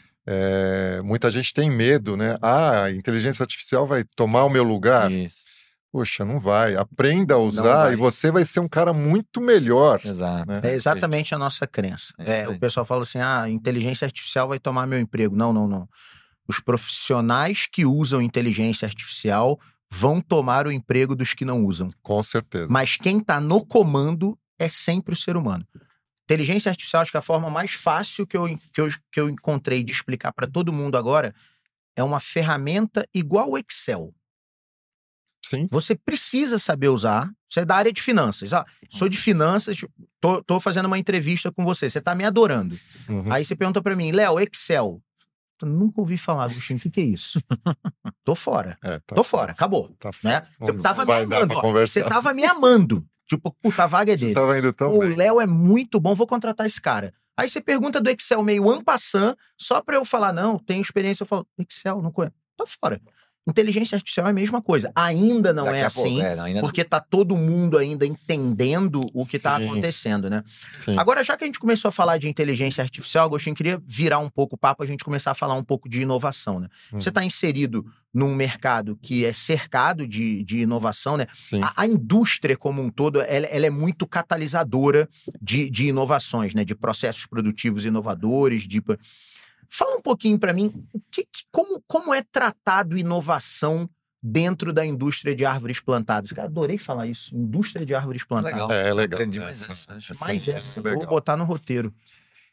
Muita gente tem medo, né? A inteligência artificial vai tomar o meu lugar. Isso. Poxa, não vai. Aprenda a usar e você vai ser um cara muito melhor. Exato. Né? É exatamente a nossa crença. O pessoal fala assim, a inteligência artificial vai tomar meu emprego. Não. Os profissionais que usam inteligência artificial vão tomar o emprego dos que não usam. Com certeza. Mas quem está no comando é sempre o ser humano. Inteligência artificial, acho que a forma mais fácil que eu encontrei de explicar para todo mundo agora é uma ferramenta igual o Excel. Sim. Você precisa saber usar. Você é da área de finanças. Sou de finanças, tô fazendo uma entrevista com você. Você tá me adorando. Aí você pergunta pra mim, Léo, Excel. Eu nunca ouvi falar, Agostinho, o que é isso? Tô fora. Tô fora, acabou. Né? Você tava me amando. Você tava me amando. Tipo, puta, a vaga é dele. Tava indo tão bem. O Léo é muito bom, vou contratar esse cara. Aí você pergunta do Excel meio en passant, só pra eu falar, não, tenho experiência. Eu falo, Excel, não conheço. Tô fora. Inteligência artificial é a mesma coisa. Ainda não é assim, porque tá todo mundo ainda entendendo o que tá acontecendo, né? Sim. Agora, já que a gente começou a falar de inteligência artificial, Agostinho, queria virar um pouco o papo, a gente começar a falar um pouco de inovação, né? Você tá inserido num mercado que é cercado de inovação, né? A indústria como um todo, ela é muito catalisadora de inovações, né? De processos produtivos inovadores, Fala um pouquinho para mim, como é tratado inovação dentro da indústria de árvores plantadas? Cara, adorei falar isso, indústria de árvores plantadas. Legal. Aprendi mais essa. Vou botar no roteiro.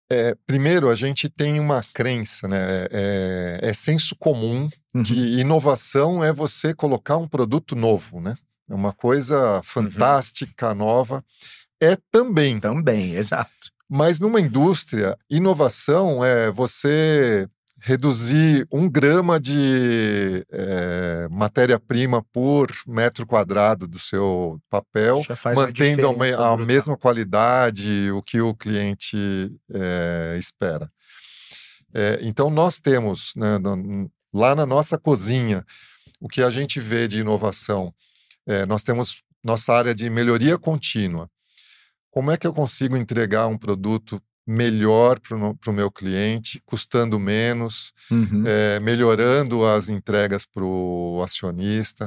Primeiro, a gente tem uma crença, né? É senso comum que inovação é você colocar um produto novo, né? É uma coisa fantástica, nova. É também. Também, exato. Mas numa indústria, inovação é você reduzir 1 grama de matéria-prima por metro quadrado do seu papel, mantendo a mesma qualidade, o que o cliente espera. Então, nós temos, né, lá na nossa cozinha, o que a gente vê de inovação. Nós temos nossa área de melhoria contínua. Como é que eu consigo entregar um produto melhor para o meu cliente, custando menos, melhorando as entregas para o acionista?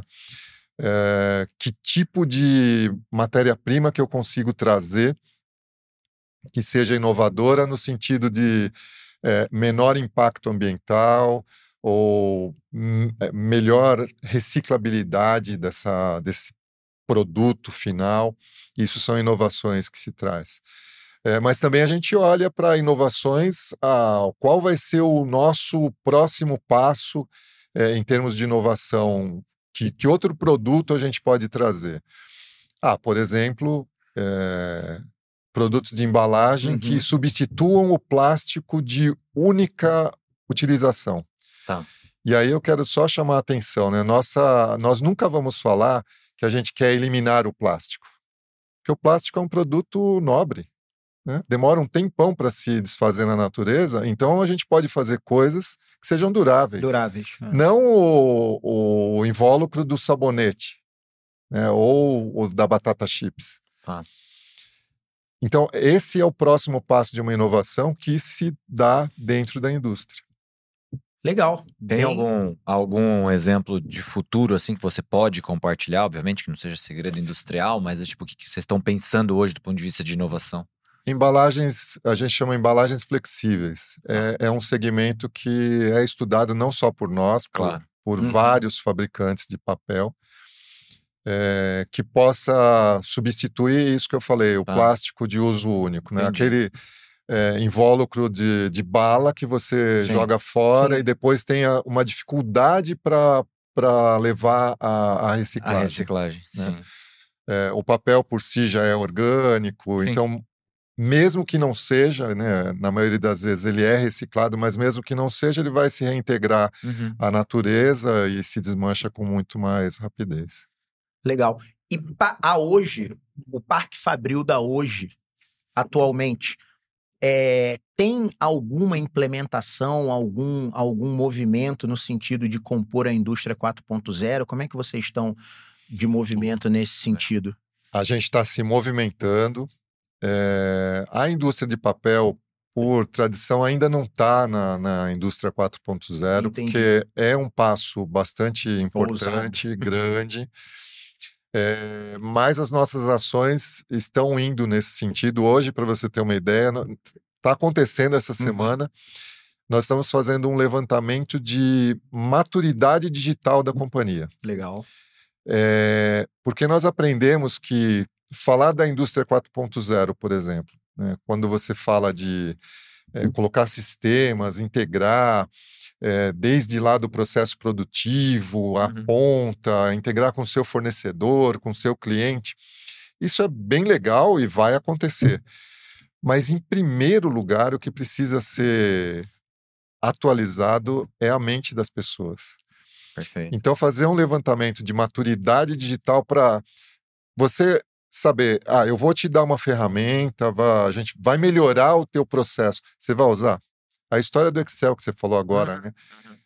Que tipo de matéria-prima que eu consigo trazer que seja inovadora no sentido de menor impacto ambiental ou melhor reciclabilidade desse produto final. Isso são inovações que se traz. Mas também a gente olha para inovações, qual vai ser o nosso próximo passo em termos de inovação, que outro produto a gente pode trazer. Por exemplo, produtos de embalagem que substituam o plástico de única utilização. Tá. E aí eu quero só chamar a atenção, né? Nós nunca vamos falar que a gente quer eliminar o plástico, porque o plástico é um produto nobre, né? Demora um tempão para se desfazer na natureza, então a gente pode fazer coisas que sejam duráveis. Não o invólucro do sabonete, né? Ou o da batata chips. Tá. Então, esse é o próximo passo de uma inovação que se dá dentro da indústria. Legal. Tem algum exemplo de futuro assim que você pode compartilhar? Obviamente que não seja segredo industrial, mas tipo, o que vocês estão pensando hoje do ponto de vista de inovação? Embalagens, a gente chama embalagens flexíveis. É um segmento que é estudado não só por nós, por vários fabricantes de papel, que possa substituir isso que eu falei, o plástico de uso único, né? Aquele invólucro de bala que você joga fora e depois tem uma dificuldade para levar a reciclagem. A reciclagem, né? Sim. O papel por si já é orgânico, então mesmo que não seja, né, na maioria das vezes ele é reciclado, mas mesmo que não seja, ele vai se reintegrar à natureza e se desmancha com muito mais rapidez. Legal. E hoje, o Parque Fabril da hoje, atualmente, tem alguma implementação, algum movimento no sentido de compor a indústria 4.0? Como é que vocês estão de movimento nesse sentido? A gente está se movimentando. A indústria de papel, por tradição, ainda não está na indústria 4.0, porque é um passo bastante importante, grande. Mas as nossas ações estão indo nesse sentido. Hoje, para você ter uma ideia, está acontecendo essa semana, nós estamos fazendo um levantamento de maturidade digital da companhia. Legal. Porque nós aprendemos que falar da indústria 4.0, por exemplo, né, quando você fala de colocar sistemas, integrar, desde lá do processo produtivo, a ponta, integrar com o seu fornecedor, com o seu cliente, isso é bem legal e vai acontecer. Mas, em primeiro lugar, o que precisa ser atualizado é a mente das pessoas. Perfeito. Então, fazer um levantamento de maturidade digital para você saber, eu vou te dar uma ferramenta, a gente vai melhorar o teu processo. Você vai usar? A história do Excel que você falou agora, né?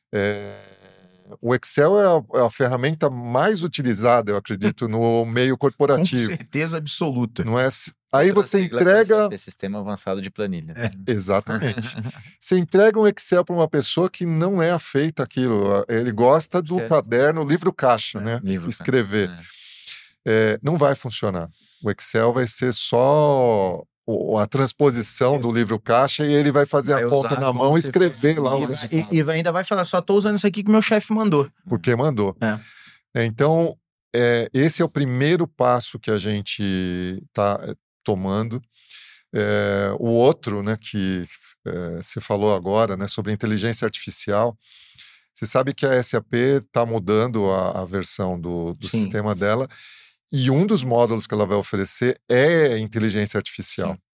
O Excel é a ferramenta mais utilizada, eu acredito, no meio corporativo. Com certeza absoluta. Não é? Aí você entrega... Sistema avançado de planilha. Exatamente. Você entrega um Excel para uma pessoa que não é afeita àquilo. Ele gosta do caderno, livro caixa, né? Escrever. Não vai funcionar. O Excel vai ser só a transposição do livro caixa e ele vai fazer a ponta na mão e escrever lá. E ainda vai falar, só estou usando isso aqui que meu chefe mandou. Porque mandou. Então, esse é o primeiro passo que a gente está tomando. O outro, né, que você falou agora, né, sobre inteligência artificial, você sabe que a SAP está mudando a versão do sistema dela, e um dos módulos que ela vai oferecer é inteligência artificial. Sim.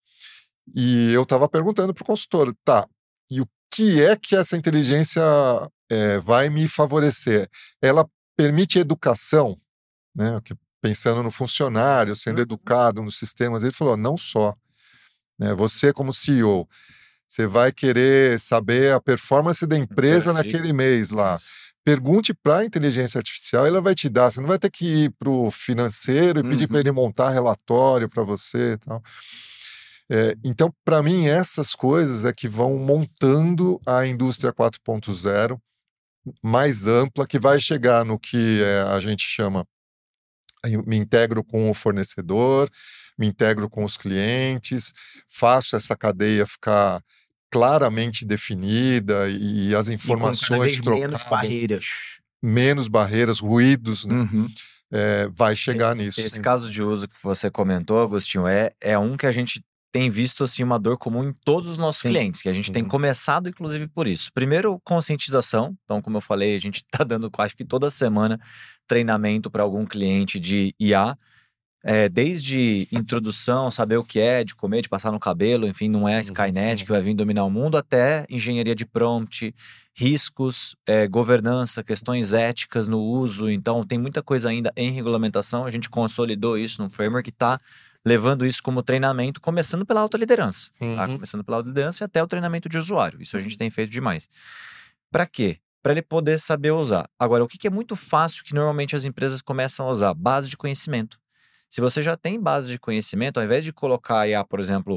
E eu estava perguntando para o consultor, tá, e o que é que essa inteligência vai me favorecer? Ela permite educação, né, pensando no funcionário, sendo educado nos sistemas. Ele falou, não só. Né, você como CEO, você vai querer saber a performance da empresa naquele mês lá. Pergunte para a inteligência artificial, ela vai te dar. Você não vai ter que ir para o financeiro e pedir para ele montar relatório para você e tal. Então, para mim, essas coisas é que vão montando a indústria 4.0 mais ampla, que vai chegar no que a gente chama, me integro com o fornecedor, me integro com os clientes, faço essa cadeia ficar claramente definida e as informações trocadas. Menos barreiras, ruídos, né? Vai chegar nisso. Esse caso de uso que você comentou, Agostinho, é um que a gente tem visto assim, uma dor comum em todos os nossos clientes, que a gente tem começado, inclusive, por isso. Primeiro, conscientização. Então, como eu falei, a gente está dando quase que toda semana treinamento para algum cliente de IA. Desde introdução, saber o que é, de comer, de passar no cabelo, enfim, não é a Skynet que vai vir dominar o mundo, até engenharia de prompt, riscos, governança, questões éticas no uso. Então, tem muita coisa ainda em regulamentação. A gente consolidou isso num framework que está levando isso como treinamento, começando pela alta liderança. Tá? Começando pela alta liderança e até o treinamento de usuário. Isso a gente tem feito demais. Para quê? Para ele poder saber usar. Agora, o que é muito fácil que normalmente as empresas começam a usar? Base de conhecimento. Se você já tem base de conhecimento, ao invés de colocar IA, por exemplo,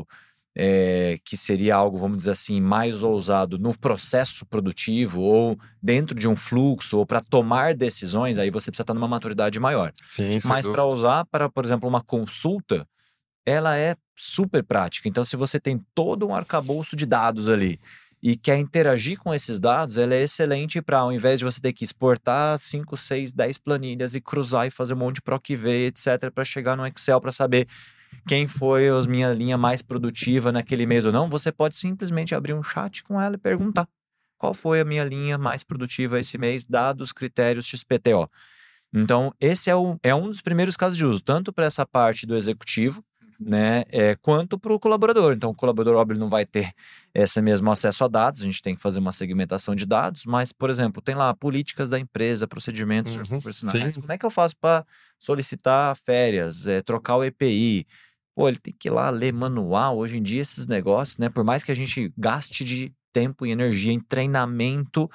que seria algo, vamos dizer assim, mais ousado no processo produtivo ou dentro de um fluxo ou para tomar decisões, aí você precisa estar numa maturidade maior. Sim, mas para usar para, por exemplo, uma consulta, ela é super prática. Então, se você tem todo um arcabouço de dados ali e quer interagir com esses dados, ela é excelente para, ao invés de você ter que exportar 5, 6, 10 planilhas e cruzar e fazer um monte de PROC-V, etc., para chegar no Excel para saber quem foi a minha linha mais produtiva naquele mês ou não, você pode simplesmente abrir um chat com ela e perguntar qual foi a minha linha mais produtiva esse mês, dados, critérios XPTO. Então, esse é um dos primeiros casos de uso, tanto para essa parte do executivo, né, quanto para o colaborador. Então, o colaborador, óbvio, não vai ter esse mesmo acesso a dados, a gente tem que fazer uma segmentação de dados, mas, por exemplo, tem lá políticas da empresa, procedimentos profissionais. Como é que eu faço para solicitar férias, trocar o EPI? Pô, ele tem que ir lá ler manual. Hoje em dia, esses negócios, né, por mais que a gente gaste de tempo e energia em treinamento,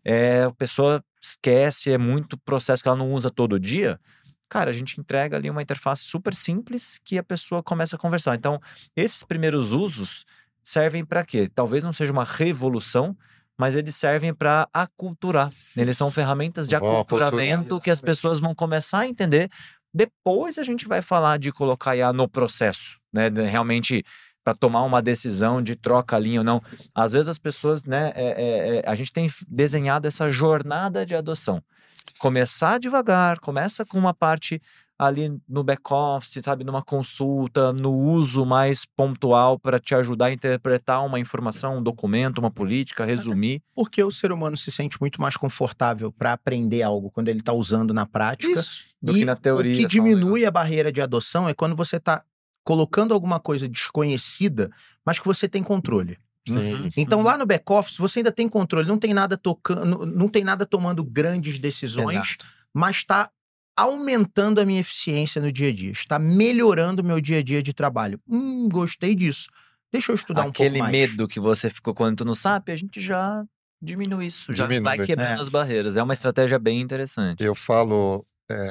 a pessoa esquece, é muito processo que ela não usa todo dia. Cara, a gente entrega ali uma interface super simples que a pessoa começa a conversar. Então, esses primeiros usos servem para quê? Talvez não seja uma revolução, mas eles servem para aculturar. Eles são ferramentas de aculturamento que as pessoas vão começar a entender. Depois a gente vai falar de colocar IA no processo, né? Realmente para tomar uma decisão de troca a linha ou não. Às vezes as pessoas, né? A gente tem desenhado essa jornada de adoção. Começar devagar, começa com uma parte ali no back-office, sabe, numa consulta, no uso mais pontual para te ajudar a interpretar uma informação, um documento, uma política, resumir. Porque o ser humano se sente muito mais confortável para aprender algo quando ele está usando na prática. Isso, do que na teoria. O que diminui a barreira de adoção é quando você está colocando alguma coisa desconhecida, mas que você tem controle. Então lá no back-office você ainda tem controle, não tem nada tocando, não tem nada tomando grandes decisões, mas está aumentando a minha eficiência no dia a dia, está melhorando o meu dia a dia de trabalho. Gostei disso. Deixa eu estudar um pouco mais. Aquele medo que você ficou quando tu não sabe, a gente já diminui isso, já vai quebrando as barreiras. É uma estratégia bem interessante. Eu falo,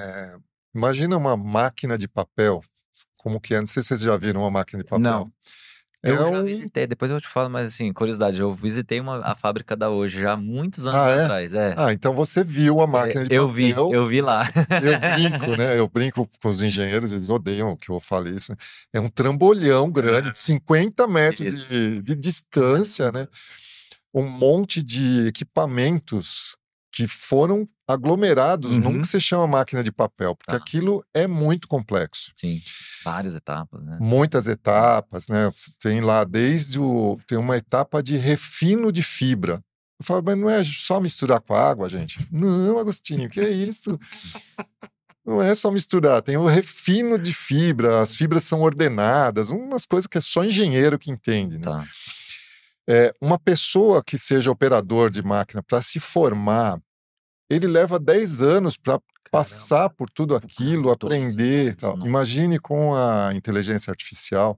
imagina uma máquina de papel, como que é, não sei se vocês já viram uma máquina de papel. Não. Eu já visitei, depois eu te falo, mas assim, curiosidade, eu visitei a fábrica da Hoje já há muitos anos atrás. Então você viu a máquina de papel. Eu vi lá. Eu brinco, né? Eu brinco com os engenheiros, eles odeiam que eu fale isso. É um trambolhão grande, de 50 metros de distância, né? Um monte de equipamentos que foram aglomerados num que se chama máquina de papel, porque aquilo é muito complexo. Sim, várias etapas, né? Muitas etapas, né? Tem lá tem uma etapa de refino de fibra. Eu falo, mas não é só misturar com a água, gente? Não, Agostinho, que é isso? Não é só misturar, tem o refino de fibra, as fibras são ordenadas, umas coisas que é só engenheiro que entende, né? Tá. Uma pessoa que seja operador de máquina para se formar, ele leva 10 anos para passar por tudo aquilo, aprender. Tal. Imagine com a inteligência artificial,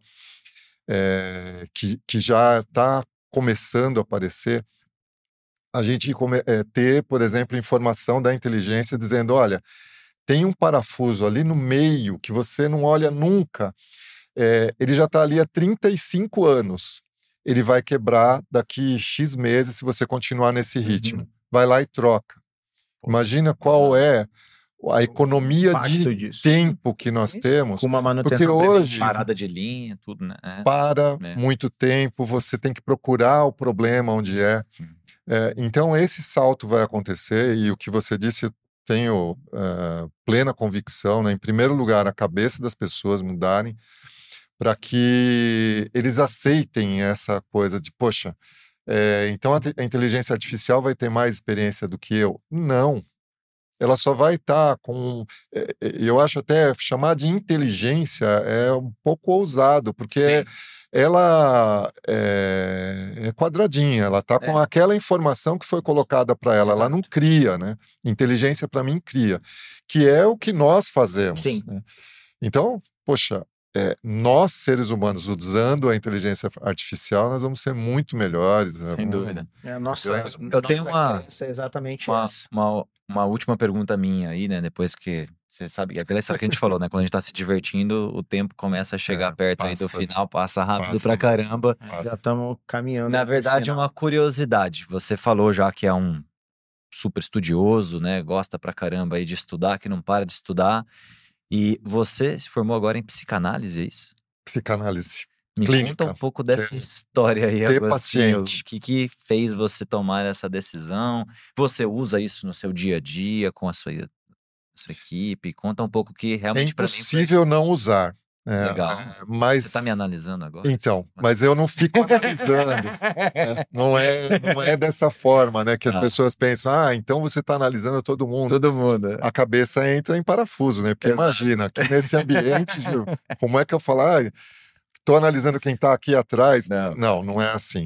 que já está começando a aparecer, a gente ter, por exemplo, informação da inteligência dizendo, olha, tem um parafuso ali no meio que você não olha nunca, ele já está ali há 35 anos, ele vai quebrar daqui X meses se você continuar nesse ritmo. Vai lá e troca. Imagina qual é a economia de tempo que nós temos. Com uma manutenção porque hoje, parada de linha, tudo, né? Muito tempo, você tem que procurar o problema onde é. Então, esse salto vai acontecer e o que você disse, eu tenho plena convicção, né? Em primeiro lugar, a cabeça das pessoas mudarem para que eles aceitem essa coisa de, poxa, então a inteligência artificial vai ter mais experiência do que eu? Não. Ela só vai estar com... eu acho até chamar de inteligência é um pouco ousado, porque ela é quadradinha, ela está com aquela informação que foi colocada para ela, ela não cria, né? Inteligência, para mim, cria, que é o que nós fazemos. Né? Então, poxa, nós, seres humanos, usando a inteligência artificial, nós vamos ser muito melhores. Sem dúvida. Eu tenho exatamente uma última pergunta minha aí, né? Depois que você sabe, aquela história que a gente falou, né? Quando a gente tá se divertindo, o tempo começa a chegar perto aí do final, passa rápido pra caramba. Já estamos caminhando. Na verdade, é uma curiosidade. Você falou já que é um super estudioso, né? Gosta pra caramba aí de estudar, que não para de estudar. E você se formou agora em psicanálise, é isso? Psicanálise Me clínica. conta um pouco dessa história aí, Ter Agostinho. paciente. O que fez você tomar essa decisão? Você usa isso no seu dia a dia com a sua equipe? Conta um pouco que realmente para mim... É impossível não usar. Legal. Mas... Você está me analisando agora? Então, mas eu não fico analisando. Não é dessa forma, né? Que as pessoas pensam, então você está analisando todo mundo. Todo mundo. A cabeça entra em parafuso, né? Porque imagina, aqui nesse ambiente, como é que eu falar? Estou analisando quem está aqui atrás. Não é assim.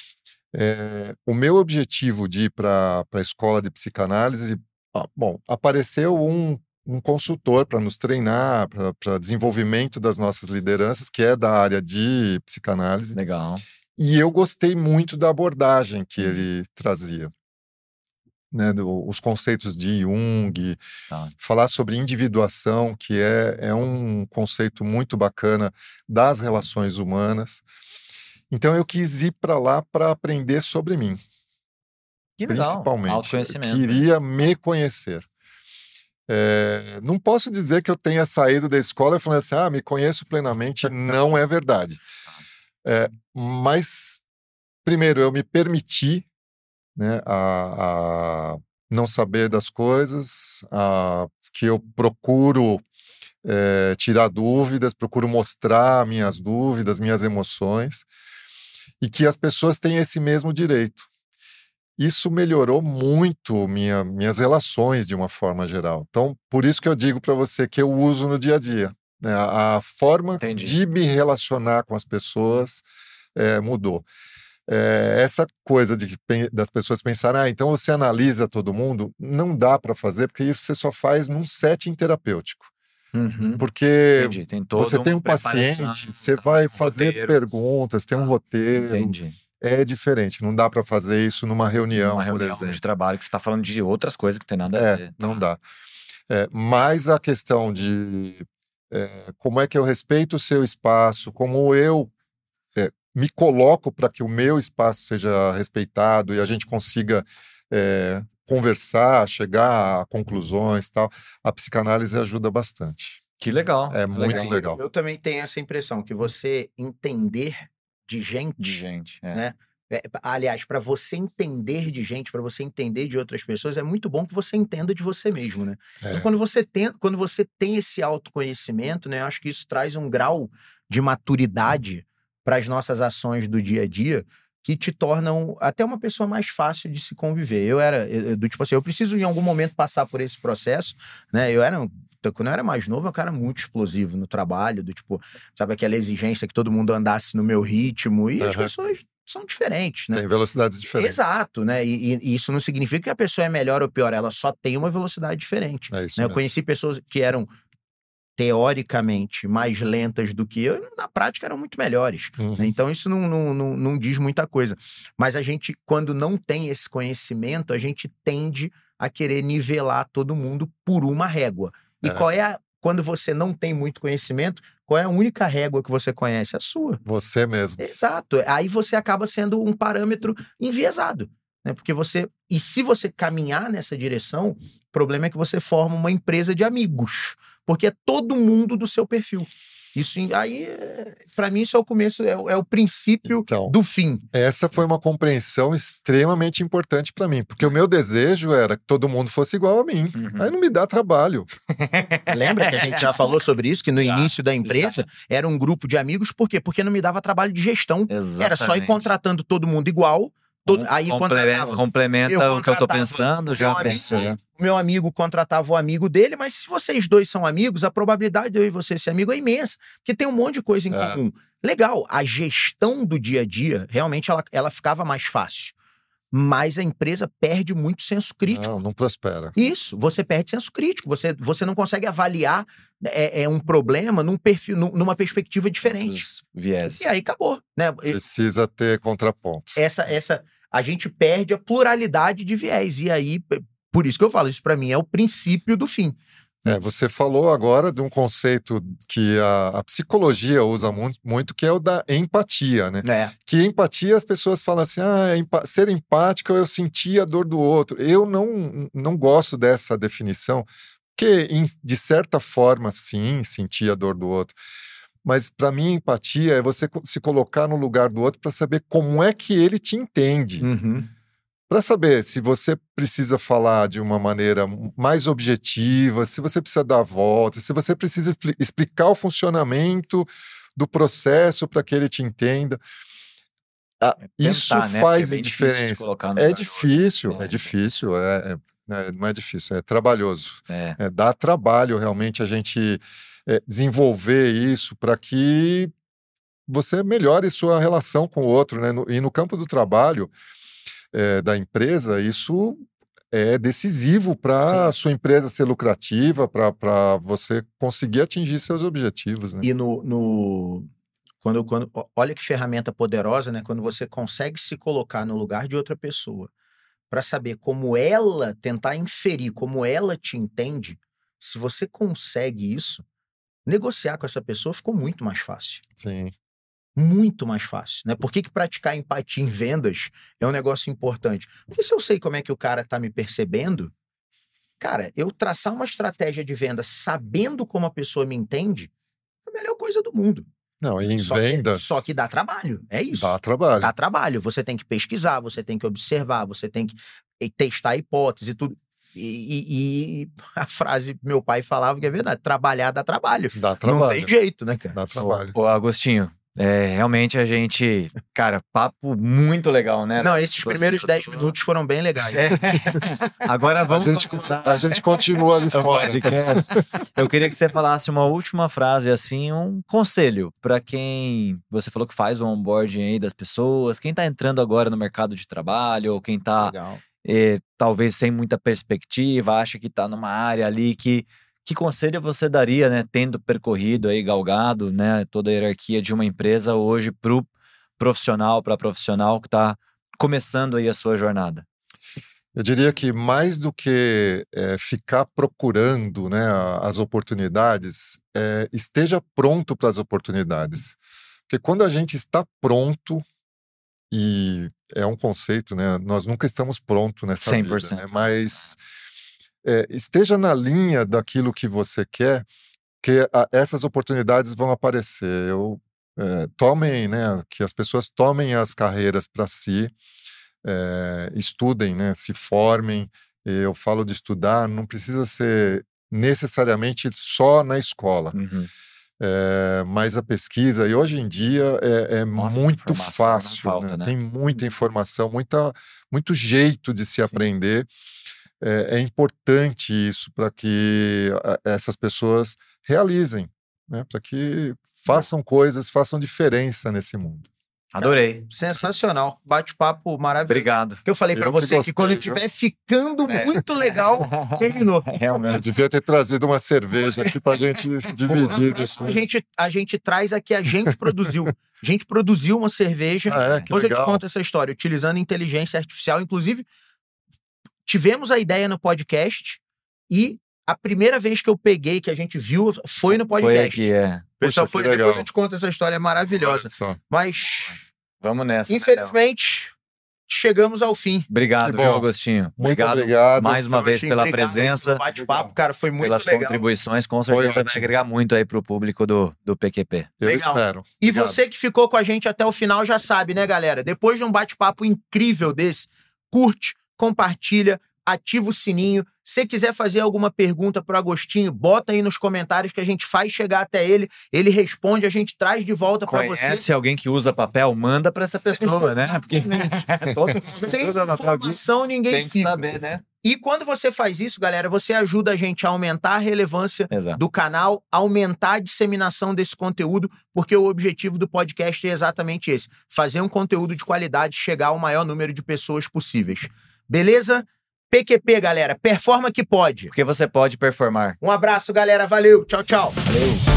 O meu objetivo de ir para a escola de psicanálise, apareceu um consultor para nos treinar, para desenvolvimento das nossas lideranças, que é da área de psicanálise. Legal. E eu gostei muito da abordagem que ele trazia. Né, os conceitos de Jung, falar sobre individuação, que é um conceito muito bacana das relações humanas. Então eu quis ir para lá para aprender sobre mim. Que legal. Principalmente. Autoconhecimento. Eu queria me conhecer. Não posso dizer que eu tenha saído da escola e falando assim, me conheço plenamente. Não é verdade. Mas, primeiro, eu me permiti, né, a não saber das coisas, que eu procuro tirar dúvidas, procuro mostrar minhas dúvidas, minhas emoções, e que as pessoas têm esse mesmo direito. Isso melhorou muito minhas relações de uma forma geral. Então, por isso que eu digo para você que eu uso no dia a dia. Né? A forma de me relacionar com as pessoas mudou. Essa coisa das pessoas pensarem, então você analisa todo mundo, não dá para fazer, porque isso você só faz num setting terapêutico. Porque você tem um paciente, você vai fazer perguntas, tem um roteiro. Entendi. É diferente, não dá para fazer isso numa reunião, por exemplo. De trabalho, que você está falando de outras coisas que não tem nada a ver. Não dá. Mas a questão de como é que eu respeito o seu espaço, como eu me coloco para que o meu espaço seja respeitado e a gente consiga conversar, chegar a conclusões e tal, a psicanálise ajuda bastante. Que legal. É muito legal. Eu também tenho essa impressão, que você entender de gente, né? Aliás, para você entender de gente, para você entender de outras pessoas, é muito bom que você entenda de você mesmo, né? Então, quando você tem esse autoconhecimento, né, eu acho que isso traz um grau de maturidade para as nossas ações do dia a dia que te tornam até uma pessoa mais fácil de se conviver. Do tipo assim, eu preciso em algum momento passar por esse processo, né? Quando eu era mais novo, eu era um cara muito explosivo no trabalho, do tipo, sabe, aquela exigência que todo mundo andasse no meu ritmo, e as pessoas são diferentes, né? Tem velocidades diferentes. Exato, né? E isso não significa que a pessoa é melhor ou pior, ela só tem uma velocidade diferente. É isso né? Eu mesmo. conheci pessoas que eram teoricamente mais lentas do que eu, na prática eram muito melhores. Né? Então isso não diz muita coisa. Mas a gente, quando não tem esse conhecimento, a gente tende a querer nivelar todo mundo por uma régua. E quando você não tem muito conhecimento, qual é a única régua que você conhece? A sua. Você mesmo. Exato. Aí você acaba sendo um parâmetro enviesado. Né? E se você caminhar nessa direção, o problema é que você forma uma empresa de amigos. Porque é todo mundo do seu perfil. Isso aí, para mim, isso é o começo, é o princípio do fim. Essa foi uma compreensão extremamente importante para mim, porque o meu desejo era que todo mundo fosse igual a mim. Aí não me dá trabalho. Lembra que a gente já falou sobre isso, que no início da empresa era um grupo de amigos, por quê? Porque não me dava trabalho de gestão. Exatamente. Era só ir contratando todo mundo igual. Aí complementa o que eu tô pensando, já pensei. O meu amigo contratava o amigo dele, mas se vocês dois são amigos, a probabilidade de eu e você ser amigo é imensa, porque tem um monte de coisa em comum. Legal, a gestão do dia a dia, realmente ela ficava mais fácil. Mas a empresa perde muito senso crítico. Não prospera. Isso, você perde senso crítico. Você não consegue avaliar um problema numa perspectiva diferente. Viés. E aí acabou. Né? Precisa ter contrapontos. A gente perde a pluralidade de viés. E aí, por isso que eu falo, isso para mim é o princípio do fim. Você falou agora de um conceito que a psicologia usa muito, que é o da empatia, né? Que empatia, as pessoas falam assim, ser empático, eu sentir a dor do outro. Eu não gosto dessa definição, porque, de certa forma, sim, sentir a dor do outro. Mas, para mim, empatia é você se colocar no lugar do outro para saber como é que ele te entende. Para saber se você precisa falar de uma maneira mais objetiva, se você precisa dar a volta, se você precisa explicar o funcionamento do processo para que ele te entenda. Isso faz diferença. É difícil, não é difícil, é trabalhoso. Dá trabalho realmente a gente desenvolver isso para que você melhore sua relação com o outro, né? E no campo do trabalho, da empresa, isso é decisivo para a sua empresa ser lucrativa, para você conseguir atingir seus objetivos. Né? E olha que ferramenta poderosa, né? Quando você consegue se colocar no lugar de outra pessoa para saber como ela, tentar inferir como ela te entende, se você consegue isso, negociar com essa pessoa ficou muito mais fácil. Sim. Muito mais fácil, né? Por que praticar empatia em vendas é um negócio importante? Porque se eu sei como é que o cara tá me percebendo, cara, eu traçar uma estratégia de venda sabendo como a pessoa me entende é a melhor coisa do mundo. Não, e em vendas... Só que dá trabalho, é isso. Dá trabalho. Dá trabalho. Você tem que pesquisar, você tem que observar, você tem que testar a hipótese e tudo. E a frase que meu pai falava que é verdade, trabalhar dá trabalho. Dá trabalho. Não tem jeito, né, cara? Dá trabalho. Ô, Agostinho, realmente a gente... Cara, papo muito legal, né? Não, esses primeiros 10 minutos foram bem legais. Agora vamos... A gente continua ali fora. Eu queria que você falasse uma última frase, assim, um conselho para quem... Você falou que faz o onboarding aí das pessoas, quem tá entrando agora no mercado de trabalho, ou quem tá... Legal. Talvez sem muita perspectiva, acha que tá numa área ali que conselho você daria, né, tendo percorrido aí, galgado, né, toda a hierarquia de uma empresa hoje pro profissional, para profissional que tá começando aí a sua jornada? Eu diria que mais do que ficar procurando, né, as oportunidades, esteja pronto para as oportunidades. Porque quando a gente está pronto, e é um conceito, né, nós nunca estamos prontos nessa 100%. vida, né, mas esteja na linha daquilo que você quer, que essas oportunidades vão aparecer. Eu tomem, né, que as pessoas tomem as carreiras para si, estudem, né, se formem. Eu falo de estudar, não precisa ser necessariamente só na escola. Mas a pesquisa, e hoje em dia muito fácil, falta, né? Tem muita informação, muito jeito de se aprender. É importante isso para que essas pessoas realizem, né? Para que façam coisas, façam diferença nesse mundo. Adorei. Sensacional. Bate-papo maravilhoso. Obrigado. Eu falei pra você gostei, que quando estiver ficando muito legal, terminou. Eu Realmente. devia ter trazido uma cerveja aqui pra gente dividir depois. A gente traz aqui, a gente produziu. A gente produziu uma cerveja. Que Depois eu te legal. conto essa história, utilizando inteligência artificial. Inclusive, tivemos a ideia no podcast e a primeira vez que eu peguei, que a gente viu, foi no podcast. Foi aqui, Pessoal, Poxa, que legal. depois eu te conto essa história maravilhosa. Olha só. Mas, Vamos nessa. infelizmente, chegamos ao fim. Obrigado, Que bom. viu, Agostinho? Muito obrigado. mais uma vez pela Obrigado presença, pelo bate-papo, cara, foi muito pelas legal. contribuições. Com certeza vai ótimo. agregar muito aí pro público do PQP. Eu Legal. espero. E Obrigado. você que ficou com a gente até o final já sabe, né, galera? Depois de um bate-papo incrível desse, curte, compartilha, ativa o sininho. Se quiser fazer alguma pergunta pro Agostinho, bota aí nos comentários que a gente faz chegar até ele. Ele responde, a gente traz de volta para você. Conhece alguém que usa papel? Manda pra essa pessoa, né? Porque todo mundo Sem usa papel aqui. informação, ninguém Tem que fica. saber, né? E quando você faz isso, galera, você ajuda a gente a aumentar a relevância Exato. do canal, aumentar a disseminação desse conteúdo, porque o objetivo do podcast é exatamente esse: fazer um conteúdo de qualidade chegar ao maior número de pessoas possíveis. Beleza? PQP, galera, performa que pode. Porque você pode performar. Um abraço, galera. Valeu. Tchau, tchau. Valeu.